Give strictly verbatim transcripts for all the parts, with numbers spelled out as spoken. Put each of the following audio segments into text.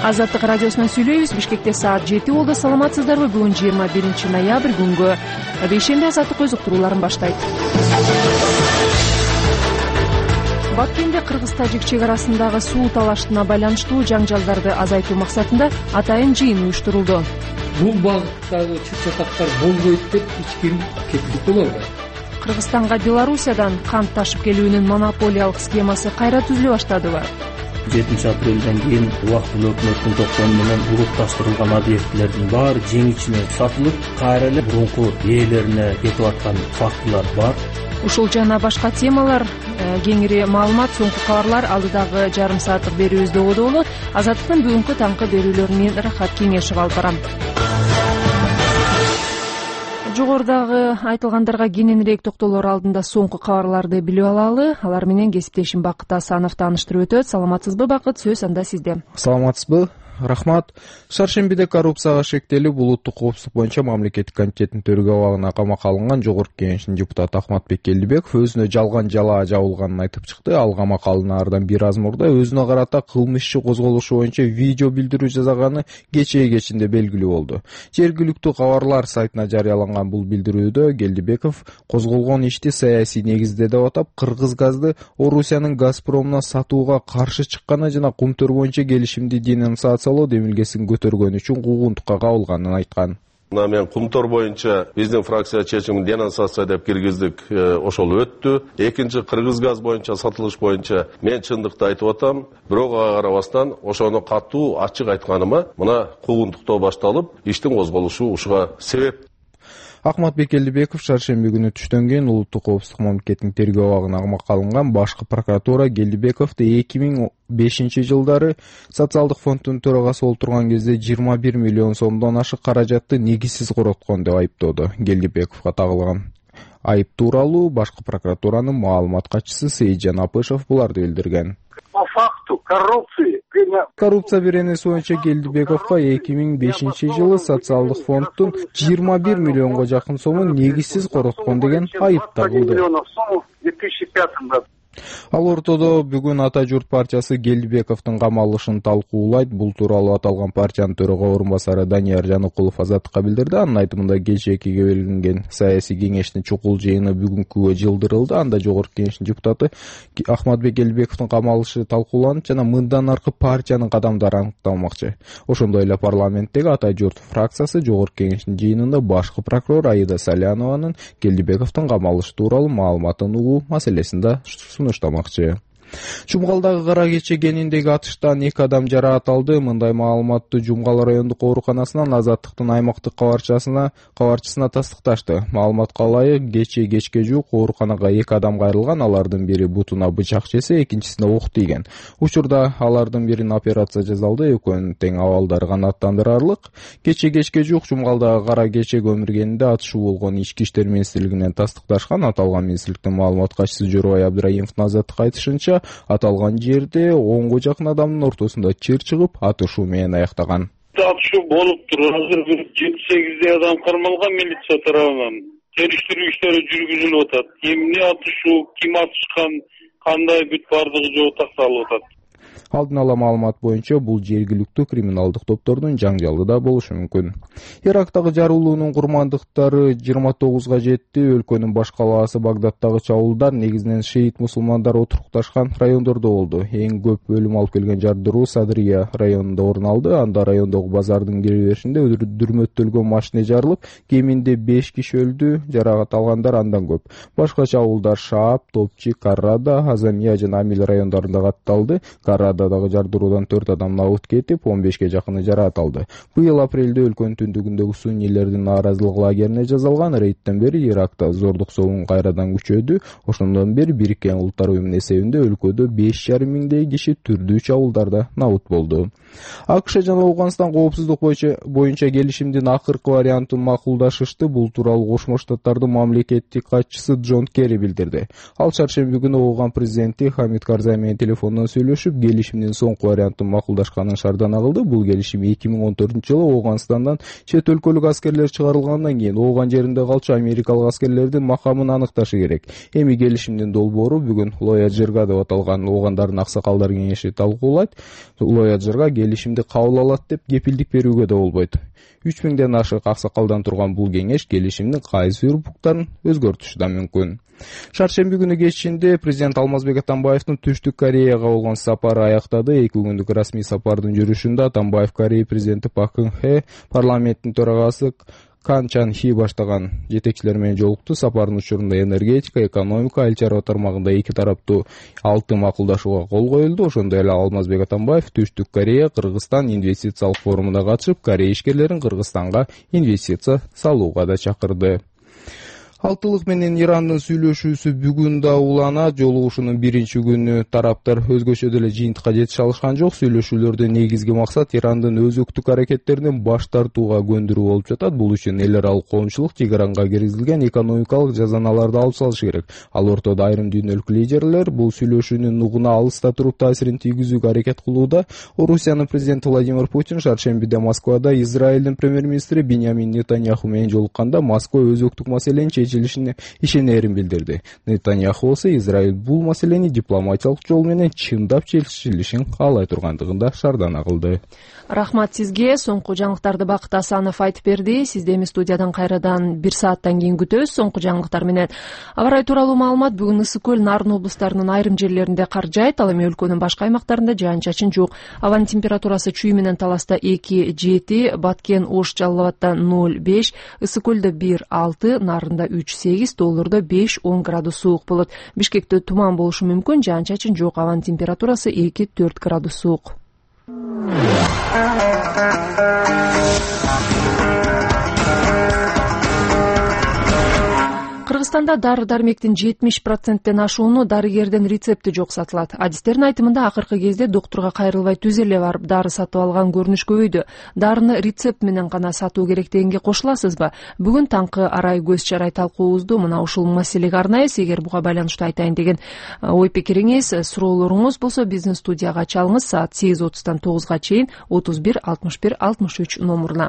Азаттык радиосунан сүйлөйбүз. Бишкекте саат жети болду. Саламатсыздарбы? Бүгүн жыйырма биринчи ноябрь күнгө бейшемби Азаттык өз уктурууларын баштайт. Баткенде Кыргыз-Тажик чек арасындагы суу талашына байланыштуу жаңжалдарды азайтуу максатында атайын жыйын уюштурулду. Бул багыттагы чыр-чатактар болбойт деп эч ким кепилдик боло албайт. Кыргызстанга Белоруссиядан кант ташып келүүнүн монополиялык схемасы кайра түзүлө баштадыбы? жетинчи апрелден кийин убактылуу өкмөттүн токтому менен улутташтырылган объектилердин баары жеңичине сатылып, кайра эле мурунку ээлерине кетип аткан фактылар бар. Ушул жана башка темалар кеңири маалымат, соңку кабарлар алдыдагы жарым сааттык берүүбүздө болду. Азаттыктын бүгүнкү таңкы берүүлөрү менен Рахат Кеңешов алып барам. Жогорудагы айтылгандарга кененирээк токтолоор алдында соңку кабарларды билип алалы. Алар менен кесиптешим Бакыт Асанов тааныштырып өтөт. Саламатсызбы, Бакыт? Сөз анда сизде. Саламатсызбы? Рахмат. Шаршембиде коррупцияга шектелип, улуттук коопсуздук боюнча мамлекеттик комитеттин төрөгө абагына камакка алынган Жогорку Кеңештин депутаты Ахматбек Келдибеков өзүнө жалган жалаа жабылганын айтып чыкты. Ал камакка алынаардан бир аз мурда өзүнө карата кылмыш иши козголушу боюнча видео билдирүү жасаганы кечээ кечинде белгилүү болду. Жергиликтүү кабарлар сайтына жарыяланган бул билдирүүдө Келдибеков козголгон ишти саясий негизде деп атап, Кыргыз газды Орусиянын Газпромуна сатууга каршы чыкканы жана кумтөр боюнча келишимди денонсация демилгесин көтөргөн үчүн куугунтукка кабылганын айткан. Мен кумтор боюнча биздин фракция чечимин денонсация деп киргиздик, ошол өттү. Экинчи Кыргыз газ боюнча сатылыш боюнча мен чындыкты айтып атам, бирок ага карабастан ошону катуу ачык айтканыма мына куугунтуктоо башталып, иштин козголушу ушуга себеп. Ахматбек Келдибеков шаршемби күнү түштөн кийин улуттук коопсуздук мамлекетинин тергөө абагына камакка алынган. Башкы прокуратура Келдибековду эки миң бешинчи жылдары социалдык фонддун төрагасы болуп турган кезде жыйырма бир миллион сомдон ашык каражатты негизсиз короткон деп айыптоодо. Келдибековго тагылган айып тууралуу башкы прокуратуранын маалымат катчысы Сейитжан Апышев буларды билдирген. По факту коррупции Коррупция беренеси боюнча Келдибековго эки миң бешинчи жылы социалдык фонддун жыйырма бир миллионго жакын сомун негизсиз короткон деген айып тагылды. Ал ортодо бүгүн Ата журт партиясы Келдибековдун камалышын талкуулайт. Бул тууралуу аталган партиянын төрага орун басары Данияр Жаныкулов Азаттыкка билдирди. Анын айтымында кечээкиге белгиленген саясий кеңештин чукул жыйыны бүгүнкүгө жылдырылды. Анда Жогорку Кеңештин депутаты Ахматбек Келдибековдун камалышы талкууланып, жана мындан аркы партиянын кадамдары аныкталмакчы. Ошондой эле парламенттеги Ата журт фракциясы Жогорку Кеңештин жыйынында башкы прокурор Аида Салянованын Келдибековдун камалышы тууралуу маалыматын угуу маселесинде сунуштамакчы. Жумгалдагы Кара Кече кениндеги атыштан эки адам жараат алды. Мындай маалыматты Жумгал райондук ооруканасынан Азаттыктын аймактык кабарчасына кабарчысына тастыкташты. Маалыматка ылайык, кече кечке жуук ооруканага эки адам кайрылган. Алардын бири бутуна бычак жесе, экинчисине ок тийген. Учурда алардын бирин операция жасалды. Экөөнүн тең абалдары канааттандырарлык. Кече кечке жуук Жумгалдагы Кара Кече көмүргенинде атышуу болгон Ички иштер министрлигинен тастыкташкан. Аталган министрликтин маалымат катчысы Жорубай Абдраимовдун Азаттыкка айтышынча, аталган жерде онго жакын адамдын ортосунда чыр чыгып, атышуу менен аяктаган. Атышуу болуп туруп, азыр бир жети сегиздей адам кармалган милиция тарабынан. Териштирүү иштери жүргүзүлүп атат. Эмне атышуу, ким атышкан, кандай бүт бардыгы жөө такталып атат. Алдын ала маалымат боюнча бул жергиликтүү криминалдык топтордун жаңжалы да болушу мүмкүн. Ирактагы жарылуунун курмандыктары жыйырма тогузга жетти. Өлкөнүн баш калаасы Багдадтагы чабуулдар негизинен шиит мусулмандар отурукташкан райондордо болду. Эң көп өлүм алып келген жардыруу Садрия районунда орун алды. Анда райондогу базардын кире беришинде дүрмөттөлгөн машина жарылып, кеминде беш киши өлдү, жаракат алгандар андан көп. Башка чабуулдар Шаап, Топчи, Каррада, Азамия жана Амил райондорунда катталды. Каррада дагы жардыруудан төрт адам набыт кетип, он бешке жакыны жараат алды. Быйыл апрелде өлкөнүн түндүгүндөгү суннийлердин нааразылык лагерине жасалган рейдтен бери Иракта зордук соғым кайрадан күчөдү. Ошондон бери Бириккен Улуттар Уюмунун эсебинде өлкөдө беш жарым миңдей киши түрдүү чабуулдарда набыт болду. АКШ жана Ауганстан коопсуздук боюнча келишимдин акыркы вариантын макулдашышты. Бул тууралуу Кошмо Штаттардын мамлекеттик катчысы Джон Керри билдирди. Ал чаршемби күнү Ауган президенти Хамид Карзай менен телефондон сүйлөшүп, келишимдин соңку вариантын макулдашканын шаардана кылды. Бул келишим эки миң он төртүнчү жылы Ооганстандан чет өлкөлүк аскерлер чыгарылгандан кийин Ооган жеринде калчу америкалык аскерлердин макамын аныкташы керек. Эми келишимдин долбоору бүгүн Лояджерга деп аталган Оогандардын аксакалдар кеңеши талкуулайт. Лояджерга келишимди кабыл алат деп кепилдик берүүгө да болбойт. үч миңден ашык аксакалдан турган бул кеңеш келишимдин кайсы бир пункттарын өзгөртүшү да мүмкүн. Шаршемби күнү кечинде президент Алмазбек Атамбаевдин Түштүк Кореяга болгон сапары аяктады. эки күндүк расмий сапардын жүрүшүндө Атамбаев Корея президенти Пак Кын Хе, парламенттин төрагасы Кан Чан Хи баштаган жетекчилер менен жолукту. Сапардын учурунда энергетика, экономика, айыл чарба тармагында эки тараптуу алты макулдашууга кол коюлду. Ошондой эле Алмазбек Атамбаев Түштүк Корея Кыргызстан инвестициялык форумуна катышып, Корея ишкерлерин Кыргызстанга инвестиция салууга да чакырды. Алтылык менен Ирандын сүйлөшүүсү бүгүн да уланат. Жолугушуунун биринчи күнү тараптар өзгөчө деле жыйынтыкка жетише алышкан жок. Сүйлөшүүлөрдө негизги максат Ирандын өзөктүк аракеттеринен баш тартууга көндүрүү болуп жатат. Бул үчүн эл аралык коомчулук Тегеранга киргизилген экономикалык жазаналарды алып салыш керек. Ал ортодо айрым дүйнөлүк лидерлер бул сүйлөшүүнүн нугуна алыста туруп таасирин тийгизүүгө аракет кылууда. Орусиянын президенти Владимир Путин шаршембиде Москвада Израилдин премьер-министри Биньямин Нетаньяху менен жолукканда Москва өзөктүк маселени чечилишине ишенерин билдирди. Нетаньяху болсо Израиль бул маселени дипломатиялык жол менен чындап чечилишин каалай тургандыгын да шаардана кылды. Рахмат сизге. Соңку жаңылыктарды Бакыт Асанов айтып берди. Сизди эми студиядан кайрадан бир сааттан кийин күтөбүз. Соңку жаңылыктар менен аба ырайы тууралуу маалымат. Бүгүн Ысык көл, Нарын облустарынын айрым жерлеринде кар жаайт, ал эми өлкөнүн башка аймактарында жаан-чачын жок. Абанын температурасы Чүй менен Таласта эки жети, Баткен, Ош, Жалал Абадда ноль беш, Ысык көлдө бир алты, Нарында үч сегиз, Тоолордо беш он градус суук болот. Бишкекте туман болушу мүмкүн, жаан-чачын жок. Абанын температурасы эки төрт градус суук. Кыргызстанда дары-дармектин жетимиш проценттен ашууну дарыгерден рецепти жок сатылат. Адистердин айтымында акыркы кезде доктурга кайрылбай түз эле барып дары сатып алган көрүнүш көбөйдү. Дарыны рецепт менен гана сатуу керек дегенге кошуласызбы? Бүгүн таңкы арай көз чарай талкуубузду мына ушул маселеге арнайбыз. Эгер буга байланыштуу айтайын деген ой пикириңиз, суроолоруңуз болсо биздин студияга чалыңыз. Саат сегиз отуздан тогузга чейин отуз бир алтымыш бир алтымыш үч номуруна.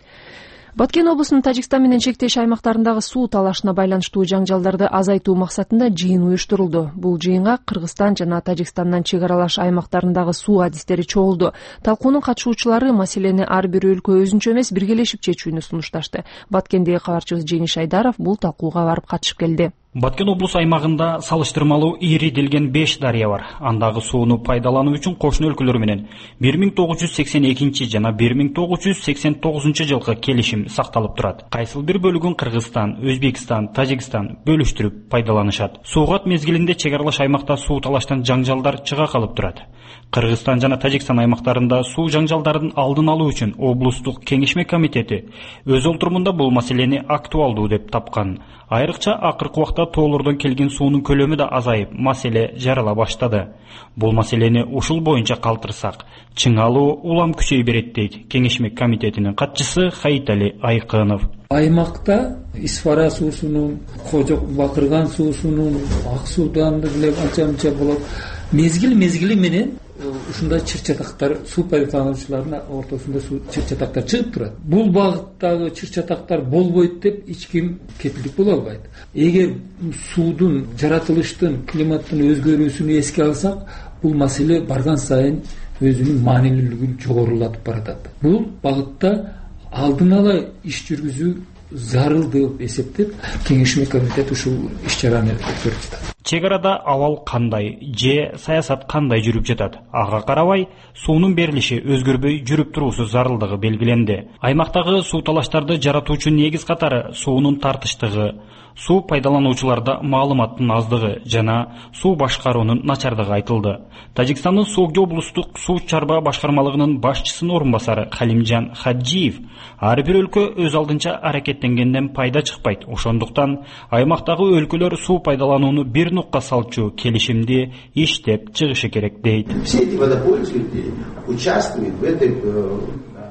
Баткен облусунун Тажикстан менен чектеш аймактарындагы суу талашына байланыштуу жаңжалдарды азайтуу максатында жыйын уюштурулду. Бул жыйынга Кыргызстан жана Тажикстандан чек аралаш аймактарындагы суу адистери чогулду. Талкуунун катышуучулары маселени ар бир өлкө өзүнчө эмес биргелешип чечүүнү сунушташты. Баткендеги кабарчыбыз Жеңиш Айдаров бул талкууга барып катышып келди. Баткен облус аймагында салыштырмалуу ирилделген беш дарыя бар. Андагы сууну пайдалануу үчүн кошуна өлкөлөр менен бир миң тогуз жүз сексен экинчи жана бир миң тогуз жүз сексен тогузунчу жылкы келишим сакталып турат. Кайсыл бир бөлүгүн Кыргызстан, Өзбекстан, Тажикстан бөлүштүрүп пайдаланышат. Суугат мезгилинде чек аралаш аймакта суу талаштан жаңжалдар чыга калып турат. Кыргызстан жана Тажикстан аймактарында суу жаңжалдарын алдын алуу үчүн облустук кеңешме комитети өз олтурумунда бул маселени актуалдуу деп тапкан. Айрыкча акыркы убакта тоолордон келген суунун көлөмү да азайып, маселе жарала баштады. Бул маселени ушул боюнча калтырсак, чыңалуу улам күчөй берет дейт кеңешме комитетинин катчысы Хаитали Айкынов. Аймакта Исфара суусунун, Кожок Бакырган суусунун, Ак суудан деле анча-мынча болот. Мезгил-мезгили менен ушундай чыр-чатактар суу пайдалануучулардын ортосунда суу чыр-чатактар чыгып турат. Бул багыттагы чыр-чатактар болбойт деп эч ким кепилдик боло албайт. Эгер суудун, жаратылыштын, климаттын өзгөрүүсүнү эске алсак, бул маселе барган сайын өзүнүн маанилүүлүгүн жогорулатып баратат. Бул багытта алдын ала иш жүргүзүү зарыл деп эсептеп, кеңешме комитет ушул иш-чараны өткөрүп жатат. Чек арада абал кандай, же саясат кандай жүрүп жатат? Ага карабай, суунун берилиши өзгөрбөй жүрүп туруусу зарылдыгы белгиленди. Аймактагы суу талаштарды жаратуучу негиз катары суунун тартыштыгы, суу пайдалануучуларда маалыматтын аздыгы жана суу башкаруунун начардыгы айтылды. Тажикстандын Согдо облустук суу чарба башкармалыгынын башчысынын орун басары Халимжан Хаджиев ар бир өлкө өз алдынча аракеттенгенден пайда чыкпайт. Ошондуктан аймактагы өлкөлөр суу пайдаланууну бир нукка салчу келишимди иштеп чыгышы керек дейт.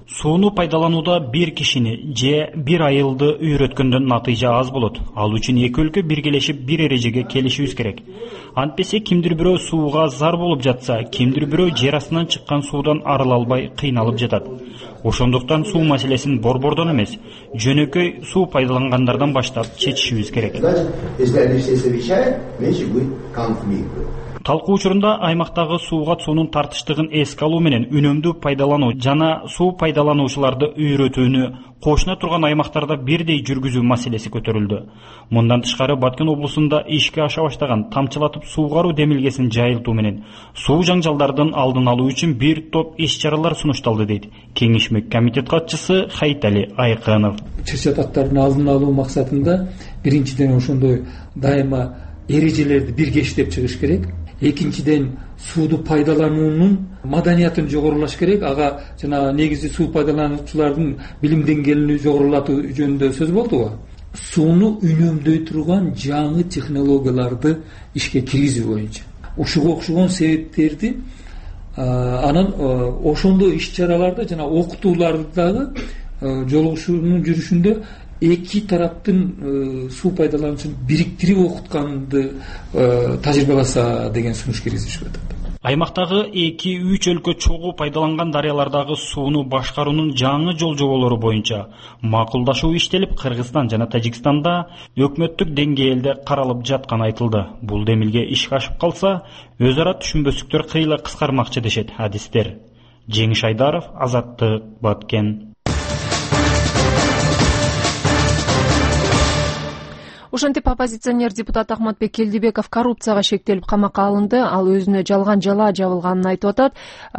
Сууну пайдаланууда бир кишини же бир айылды үйрөткөндөн натыйжа аз болот. Ал үчүн эки өлкө биргелешип бир эрежеге келишибиз керек. Антпесе кимдир бирөө сууга зар болуп жатса, кимдир бирөө жер астынан чыккан суудан арыла албай кыйналып жатат. Ошондуктан суу маселесин борбордон эмес, жөнөкөй суу пайдалангандардан баштап чечишибиз керек. Талкуу учурунда аймактагы сууга суунун тартыштыгын эске алуу менен үнөмдүү пайдалануу жана суу пайдалануучуларды үйрөтүүнү кошуна турган аймактарда бирдей жүргүзүү маселеси көтөрүлдү. Мындан тышкары Баткен облусунда ишке аша баштаган тамчылатып суугаруу демилгесин жайылтуу менен суу жаңжалдардын алдын алуу үчүн бир топ иш-чаралар сунушталды дейт Кеңешмек комитет катчысы Хайтали Айкынов. Чыр-чатактардын алдын алуу максатында биринчиден ошондой дайыма эрежелерди биргештеп чыгыш керек. Экинчиден сууду пайдалануунун маданиятын жогорулаш керек. Ага жана негизи суу пайдалануучулардын билим деңгээлин жогорулатуу жөнүндө сөз болдуго. Сууну үнөмдөй турган жаңы технологияларды ишке киргизүү боюнча. Ушуга окшогон себептерди анан ошондой иш-чараларды жана окутууларды дагы жолугушуунун жүрүшүндө эки тараптын суу пайдалануучун бириктирип окутканды тажрыйбаласа деген сунуш киргизишип атат. Аймактагы эки үч өлкө чогуу пайдаланган дарыялардагы сууну башкаруунун жаңы жол жоболору боюнча макулдашуу иштелип, Кыргызстан жана Тажикстанда өкмөттүк деңгээлде каралып жатканы айтылды. Бул демилге ишке ашып калса, өз ара түшүнбөстүктөр кыйла кыскармакчы дешет адистер. Жеңиш Айдаров, Азаттык, Баткен. Ошентип оппозиционер депутат Ахматбек Келдибеков коррупцияга шектелип камакка алынды. Ал өзүнө жалган жала жабылганын айтып атат.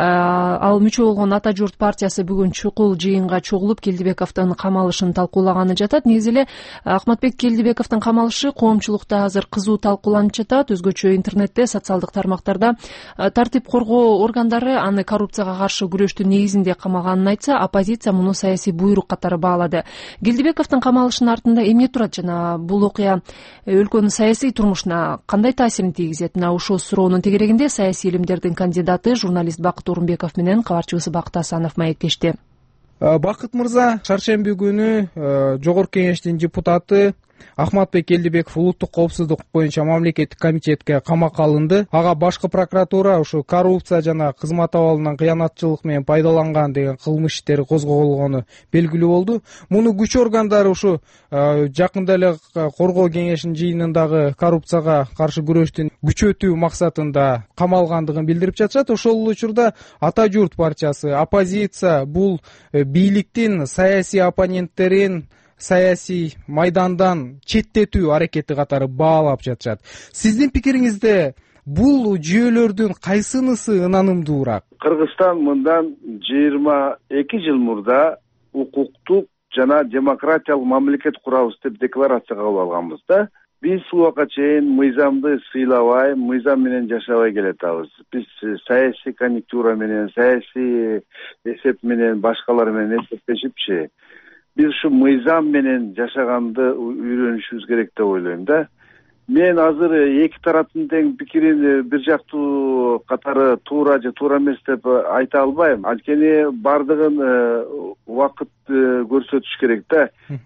Ал мүчө болгон Ата журт партиясы бүгүн чукул жыйынга чогулуп Келдибековдун камалышын талкуулаганы жатат. Негизи эле Ахматбек Келдибековдун камалышы коомчулукта азыр кызуу талкууланып жатат. Өзгөчө интернетте, социалдык тармактарда тартип коргоо органдары аны коррупцияга каршы күрөштүн негизинде камаганын айтса, оппозиция муну саясий буйрук катары баалады. Келдибековдун камалышынын артында эмне турат жана бул өлкөнүн саясий турмушуна кандай таасирин тийгизет? Мына ушул суроонун тегерегинде саясий илимдердин кандидаты журналист Бакыт Орунбеков менен кабарчыбыз Бакыт Асанов маектешти. Бакыт мырза, шаршемби күнү Жогорку Кеңештин депутаты Ахматбек Келдибеков улуттук коопсуздук боюнча мамлекеттик комитетке камакка алынды. Ага башкы прокуратура ушу коррупция жана кызмат абалынан кыянатчылык менен пайдаланган деген кылмыш иштери козголгону белгилүү болду. Муну күч органдары ушу жакында эле коргоо кеңешинин жыйынындагы коррупцияга каршы күрөштүн күчөтүү максатында камалгандыгын билдирип жатышат. Ошол учурда Ата журт партиясы, оппозиция бул бийликтин саясий оппоненттерин саясий майдандан четтетүү аракети катары баалап жатышат. Сиздин пикириңизде бул жүйөлөрдүн кайсынысы ынанымдуураак? Кыргызстан мындан жыйырма эки жыл мурда укуктук жана демократиялык мамлекет курабыз деп декларация кабыл алганбыз да. Биз убакка чейин мыйзамды сыйлабай, мыйзам менен жашабай келатабыз. Биз саясий конъюнктура менен, саясий эсеп менен, башкалар менен эсептешипчи биз ушу мыйзам менен жашаганды үйрөнүшүбүз керек деп ойлойм да. Мен азыр эки тараптын тең пикирин бир жактуу катары туура же туура эмес деп айта албайм. Анткени бардыгын убакыт көрсөтүш керек да.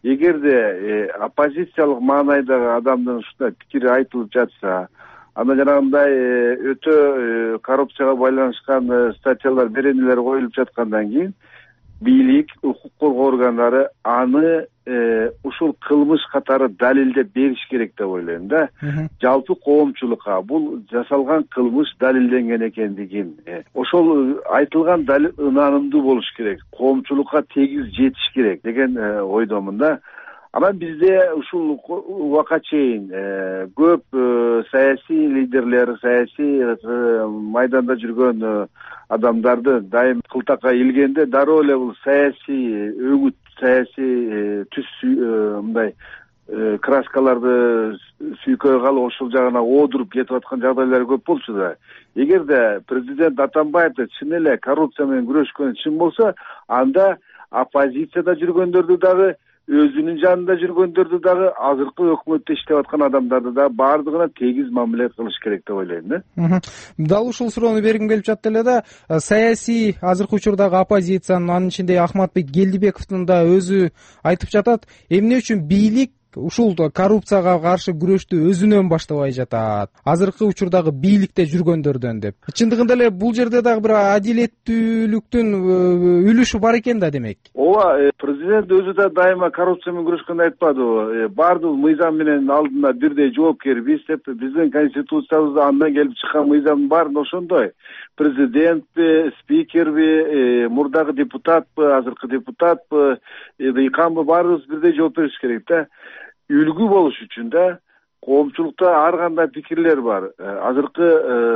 Эгерде оппозициялык маанайдагы адамдын ушундай пикири айтылып жатса, анда жанагындай өтө коррупцияга байланышкан статьялар, беренелер коюлуп жаткандан кийин бийлик, укук коргоо органдары аны ушул кылмыш катары далилдеп бериш керек деп ойлойм да. Жалпы коомчулукка бул жасалган кылмыш далилденген экендигин, ошол айтылган далил ынанымдуу болуш керек, коомчулукка тегиз жетиш керек деген ойдомун да. Анан бизде ушул убакка чейин көп саясий лидерлер, саясий майданда жүргөн адамдарды дайым кылтакка илгенде дароо эле бул саясий өгүт, саясий түс мындай краскаларды сүйкөй калып ошол жагына оодуруп кетип аткан жагдайлар көп болчу да. Эгерде президент Атамбаев чын эле коррупция менен күрөшкөнү чын болсо, анда оппозицияда жүргөндөрдү дагы өзүнүн жанында жүргөндөрдү дагы азыркы өкмөттө иштеп аткан адамдарды да баардыгына тегиз мамиле кылыш керек деп ойлойм да. Дал ушул суроону бергим келип жатты эле да. Саясий азыркы учурдагы оппозициянын, анын ичинде Ахматбек Келдибековдун да өзү айтып жатат, эмне үчүн бийлик ушул коррупцияга каршы күрөштү өзүнөн баштабай жатат, азыркы учурдагы бийликте жүргөндөрдөн деп. Чындыгында эле бул жерде дагы бир адилеттүүлүктүн үлүшү бар экен да демек. Ооба, президент өзү да дайыма коррупция менен күрөшкөндү айтпадыбы? Баардык мыйзам менен алдында бирдей жоопкербиз деп. Биздин конституциябызда андан келип чыккан мыйзамдын баары ошондой. Президентпи, спикерби, мурдагы депутатпы, азыркы депутатпы, ыйканбы, баарыбыз бирдей жооп бериш керек да. Үлгү болуш үчүн да коомчулукта ар кандай пикирлер бар. Азыркы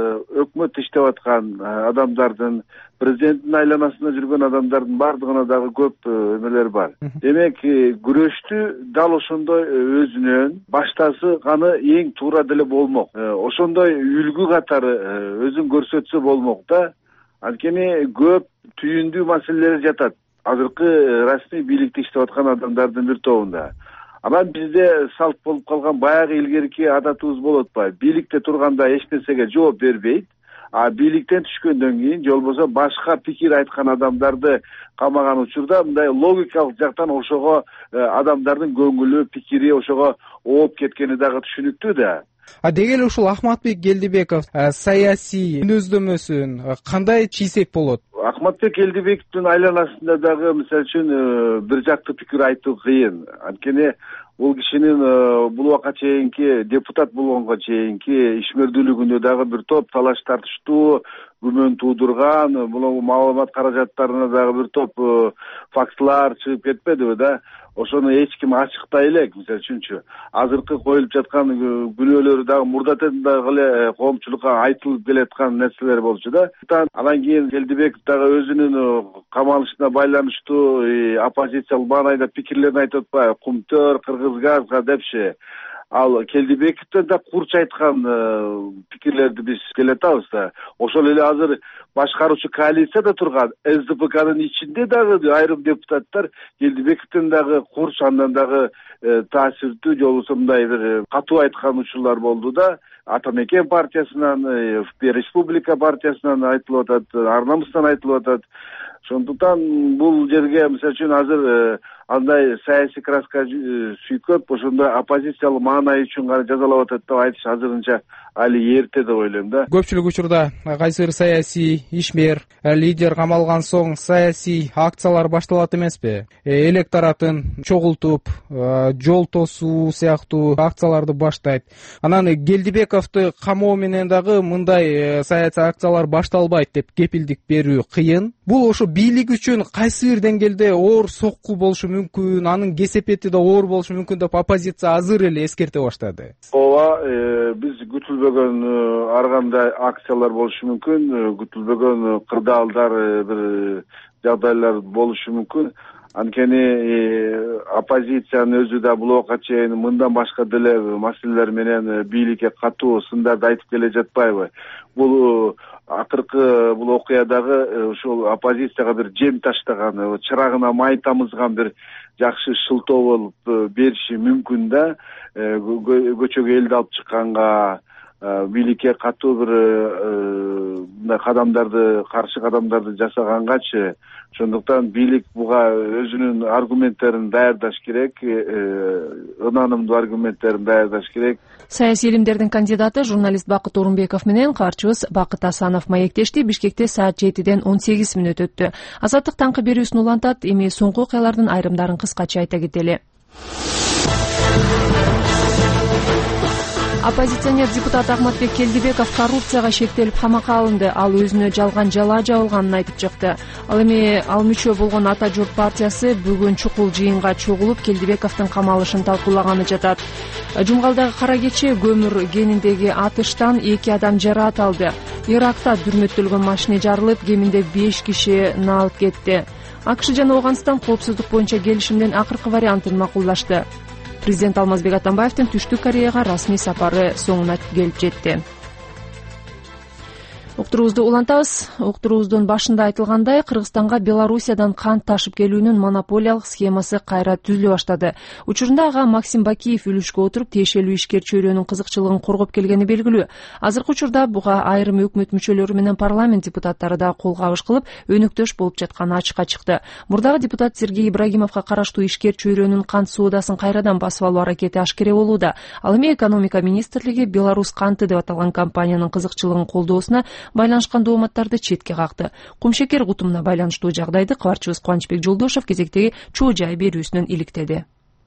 өкмөт иштеп аткан адамдардын, президенттин айланасында жүргөн адамдардын баардыгына дагы көп эмелер бар. Демек, күрөштү дал ошондой өзүнөн баштасыганы эң туура деле болмок. Ошондой үлгү катары өзүн көрсөтсө болмок да. Анткени көп түйүндүү маселелер жатат азыркы расмий бийликте иштеп аткан адамдардын бир тобунда. Анан бизде салт болуп калган баягы илгерки адатыбыз болуп атпайбы? Бийликте турганда эч нерсеге жооп бербейт, а бийликтен түшкөндөн кийин же болбосо башка пикир айткан адамдарды камаган учурда мындай логикалык жактан ошого адамдардын көңүлү, пикири ошого ооп кеткени дагы түшүнүктүү да. А деги эле ушул Ахматбек Келдибеков саясий мүнөздөмөсүн кандай чийсек болот? Ахматбек Келдибековдун айланасында дагы мисалы үчүн бир жакты пикир айтуу кыйын. Анткени бул кишинин бул убакка чейинки депутат болгонго чейинки ишмердүүлүгүндө дагы бир топ талаш тартыштуу, күмөн туудурган, бул маалымат каражаттарына дагы бир топ фактылар чыгып кетпедиби да? Ошону эч ким ачыктай элек, мисалы үчүнчү. Азыркы коюлуп жаткан күнөөлөрү дагы мурдатан дагы эле коомчулукка айтылып келаткан нерселер болчу да. Анан кийин Келдибеков дагы өзүнүн камалышына байланыштуу оппозициялык маанайда пикирлерин айтып атпайбы? Кумтөр, Кыргызгазга депчи. Ал Келдибековден да курч айткан пикирлерди биз келатабыз да. Ошол эле азыр башкаруучу коалицияда турган эс дэ пэ канын ичинде дагы айрым депутаттар Келдибековден дагы курч, андан дагы таасирдүү же болбосо мындай бир катуу айткан учурлар болду да. Ата Мекен партиясынан, Республика партиясынан айтылып атат, Ар намыстан айтылып атат. Ошондуктан бул жерге мисалы үчүн азыр андай саясий краска сүйкөп, ошондой оппозициялык маанай үчүн гана жазалап атат деп айтыш азырынча али эрте деп ойлойм да. Көпчүлүк учурда кайсыр саясий ишмер, лидер камалган соң саясий акциялар башталат эмеспи? Электоратын чогултуп, жол тосуу сыяктуу акцияларды баштайт. Анан Келдибековду камоо менен дагы мындай саясий акциялар башталбайт деп кепилдик берүү кыйын. Бул ошо бийлик үчүн кайсы бир деңгээлде оор сокку болушу мүмкүн, анын кесепети да оор болушу мүмкүн деп оппозиция азыр эле эскерте баштады. Ооба, биз күтүлбөгөн ар кандай акциялар болушу мүмкүн, күтүлбөгөн кырдаалдар, бир жагдайлар болушу мүмкүн. Анткени оппозициянын өзү да бул убакка чейин мындан башка деле маселелер менен бийликке катуу сындарды айтып келе жатпайбы? Бул акыркы бул окуядагы ушул оппозицияга бир жем таштаган, чырагына май тамызган бир жакшы шылтоо болуп бериши мүмкүн да. Көчөгө элди алып чыкканга, бийликке катуу бир мындай кадамдарды, каршы кадамдарды жасагангачы. Ошондуктан бийлик буга өзүнүн аргументтерин даярдаш керек, ынанымдуу аргументтерин даярдаш керек. Саясий илимдердин кандидаты журналист Бакыт Орунбеков менен каарчыбыз Бакыт Асанов маектешти. Бишкекте саат жетиден он сегиз мүнөт өттү. Азаттык таңкы берүүсүн улантат. Эми соңку окуялардын айрымдарын кыскача айта кетели. Оппозиционер депутат Ахматбек Келдибеков коррупцияга шектелип камакка алынды. Ал өзүнө жалган жала жабылганын айтып чыкты. Ал эми ал мүчө болгон Ата журт партиясы бүгүн чукул жыйынга чогулуп Келдибековдун камалышын талкуулаганы жатат. Жумгалдагы кара кече көмүр кениндеги атыштан эки адам жараат алды. Иракта дүрмөттөлгөн машина жарылып, кеминде беш киши налып кетти. АКШ жана Ооганстан коопсуздук боюнча келишимдин акыркы вариантын макулдашты. Президент Алмазбек Атамбаевдин Түштүк Кореяга расмий сапары соңуна келип жетти. уктуруубузду улантабыз. Уктуруубуздун башында айтылгандай, Кыргызстанга Белоруссиядан кант ташып келүүнүн монополиялык схемасы кайра түзүлө баштады. Учурунда ага Максим Бакиев үлүшкө отуруп тиешелүү ишкер чөйрөнүн кызыкчылыгын коргоп келгени белгилүү. Азыркы учурда буга айрым өкмөт мүчөлөрү менен парламент депутаттары да кол кабыш кылып, өнөктөш болуп жатканы ачыкка чыкты. Мурдагы депутат Сергей Ибрагимовго караштуу ишкер чөйрөнүн кант соодасын кайрадан басып алуу аракети ашкере болууда. Ал эми экономика министрлиги Беларусь канты деп аталган компаниянын кызыкчылыгын колдоосуна байланышкан дооматтарды четке какты. Кумшекер кутумуна байланыштуу жагдайды кабарчыбыз Кубанычбек Жолдошов кезектеги чоо жай берүүсүнөн иликтеди.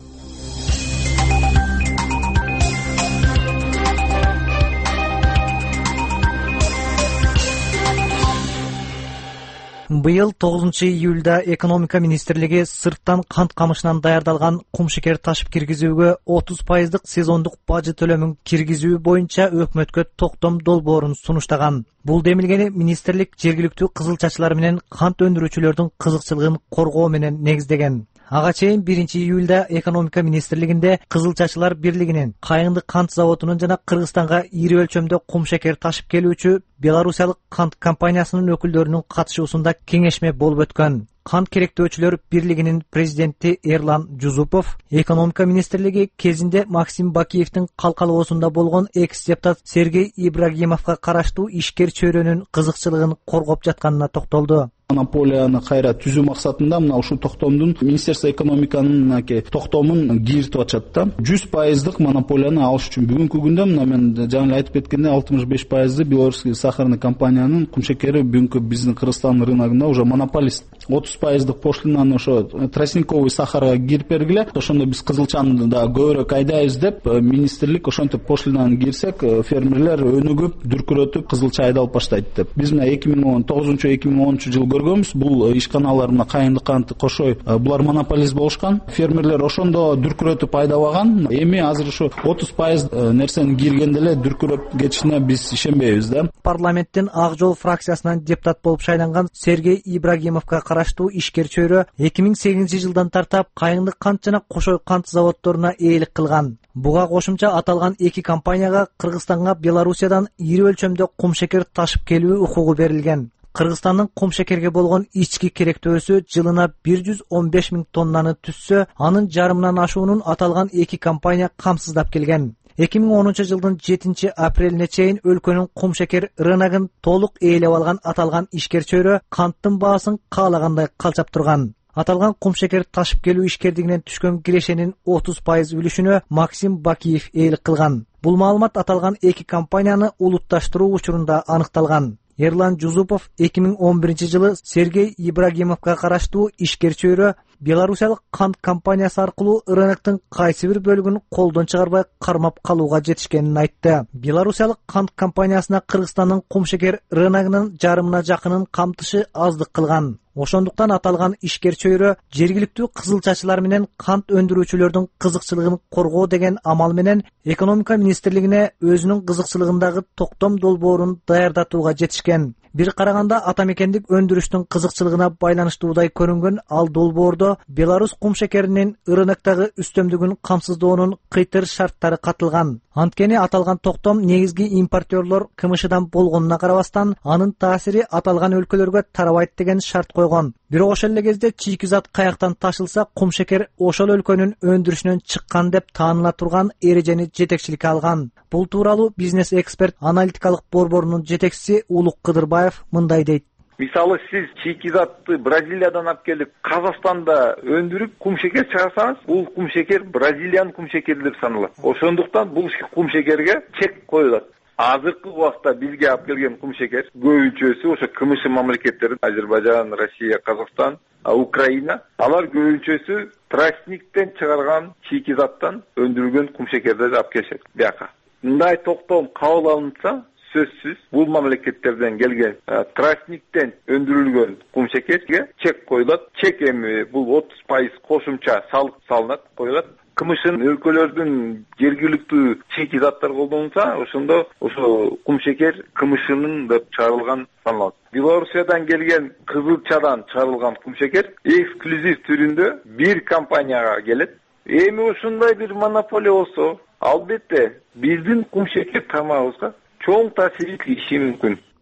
Быйыл тогузунчу июлда экономика министрлиги сырттан кант камышынан даярдалган кумшекер ташып киргизүүгө отуз пайыздык сезондук бажы төлөмүн киргизүү боюнча өкмөткө токтом долбоорун сунуштаган. Бул демилгени министрлик жергиликтүү кызылчачылар менен кант өндүрүүчүлөрдүн кызыкчылыгын коргоо менен негиздеген. Ага чейин биринчи июлда экономика министрлигинде кызылчачылар бирлигинин Кайыңды кант заводунун жана Кыргызстанга ири өлчөмдө кумшекер ташып келүүчү Белоруссиялык кант компаниясынын өкүлдөрүнүн катышуусунда кеңешме болуп өткөн. Кант керектөөчүлөр бирлигинин президенти Эрлан Жузупов, экономика министрлиги кезинде Максим Бакиевдин калкалоосунда болгон экс-депутат Сергей Ибрагимовго караштуу ишкер чөйрөнүн кызыкчылыгын коргоп жатканына токтолду. Монополияны кайра түзүү максатында мына ушул токтомдун Министерство экономиканын токтомун киритип атышат да. жүз пайыздык монополияны алыш үчүн бүгүнкү күндө мына мен жаңы айтып кеткендей алтымыш беш пайызды белорусский сахарный компаниянын кумшекери бүгүнкү биздин Кыргызстан рыногунда уже монополист. отуз пайыздык пошлинаны ошо тростниковый сахарга кирип бергиле. Ошондо биз кызылчаны да көбүрөөк айдайбыз деп министрлик ошентип пошлинаны кирсек фермерлер өнүгүп, дүркүрөтүп кызылча айдалып баштайт деп. Биз мына эки миң он тогузунчу эки миң онунчу жыл көргөнбүз. Бул ишканалар мына Кайыңды канты кошой булар монополист болушкан. Фермерлер ошондо дүркүрөтүп айдабаган. Эми азыр ушу отуз пайыз нерсени киргенде эле дүркүрөп кетишине биз ишенбейбиз да. Парламенттин Ак жол фракциясынан депутат болуп шайланган Сергей Ибрагимовго караштуу ишкер чөйрө эки миң сегизинчи жылдан тартап Кайыңды кант жана Кошой кант заводдоруна ээлик кылган. Буга кошумча аталган эки компанияга Кыргызстанга Белоруссиядан ири өлчөмдө кумшекер ташып келүү укугу берилген. Кыргызстандын кумшекерге болгон ички керектөөсү жылына бир жүз он беш миң тоннаны түзсө, анын жарымынан ашуунун аталган эки компания камсыздап келген. эки миң онунчу жылдын жетинчи апрелине чейин өлкөнүн кумшекер рыногун толук ээлеп алган аталган ишкер чөйрө канттын баасын каалагандай калчап турган. Аталган кумшекер ташып келүү ишкердигинен түшкөн кирешенин отуз пайыз үлүшүнө Максим Бакиев ээлик кылган. Бул маалымат аталган эки компанияны улутташтыруу учурунда аныкталган. Эрлан Жузупов эки миң он биринчи жылы Сергей Ибрагимовго караштуу ишкер чөйрө Белоруссиялык кант компаниясы аркылуу рыноктун кайсы бир бөлүгүн колдон чыгарбай кармап калууга жетишкенин айтты. Белоруссиялык кант компаниясына Кыргызстандын кумшекер рыногунун жарымына жакынын камтышы аздык кылган. Ошондуктан аталган ишкер чөйрө жергиликтүү кызылчачылар менен кант өндүрүүчүлөрдүн кызыкчылыгын коргоо деген амал менен экономика министрлигине өзүнүн кызыкчылыгындагы токтом долбоорун даярдатууга жетишкен. Бир караганда атамекендик өндүрүштүн кызыкчылыгына байланыштуудай көрүнгөн ал долбоордо Беларусь кумшекеринин рыноктогу үстөмдүгүн камсыздоонун кыйтыр шарттары катылган. Анткени аталган токтом негизги импортерлор КМШдан болгонуна карабастан, анын таасири аталган өлкөлөргө тарабайт деген шарт койгон. Бирок ошол эле кезде чийки зат каяктан ташылса, кумшекер ошол өлкөнүн өндүрүшүнөн чыккан деп тааныла турган эрежени жетекчиликке алган. Бул тууралуу бизнес эксперт аналитикалык борборунун жетекчиси Улук Кыдырбаев мындай дейт. Мисалы сиз чийки затты Бразилиядан алып келип Казакстанда өндүрүп кумшекер чыгарсаңыз, бул кумшекер Бразилиянын кумшекери деп саналат. Ошондуктан бул кумшекерге чек коюлат. Азыркы убакта бизге алып келген кумшекер көбүнчөсү ошо КМШ мамлекеттери, Азербайжан, Россия, Казакстан, Украина, алар көбүнчөсү тростниктен чыгарган чийки заттан өндүрүлгөн кумшекерди алып келишет бияка. Мындай токтом кабыл алынса, сөзсүз бул мамлекеттерден келген тростниктен өндүрүлгөн кумшекерге чек коюлат. Чек эми бул отуз пайыз кошумча салык салынат, коюлат. КМШнын өлкөлөрдүн жергиликтүү чийки заттар колдонулса, ошондо ошо кумшекер КМШнын деп чыгарылган саналат. Белоруссиядан келген кызылчадан чыгарылган кумшекер эксклюзив түрүндө бир компанияга келет. Эми ушундай бир монополия болсо, албетте биздин кумшекер тамагыбызга чоң таасир этиши мүмкүн.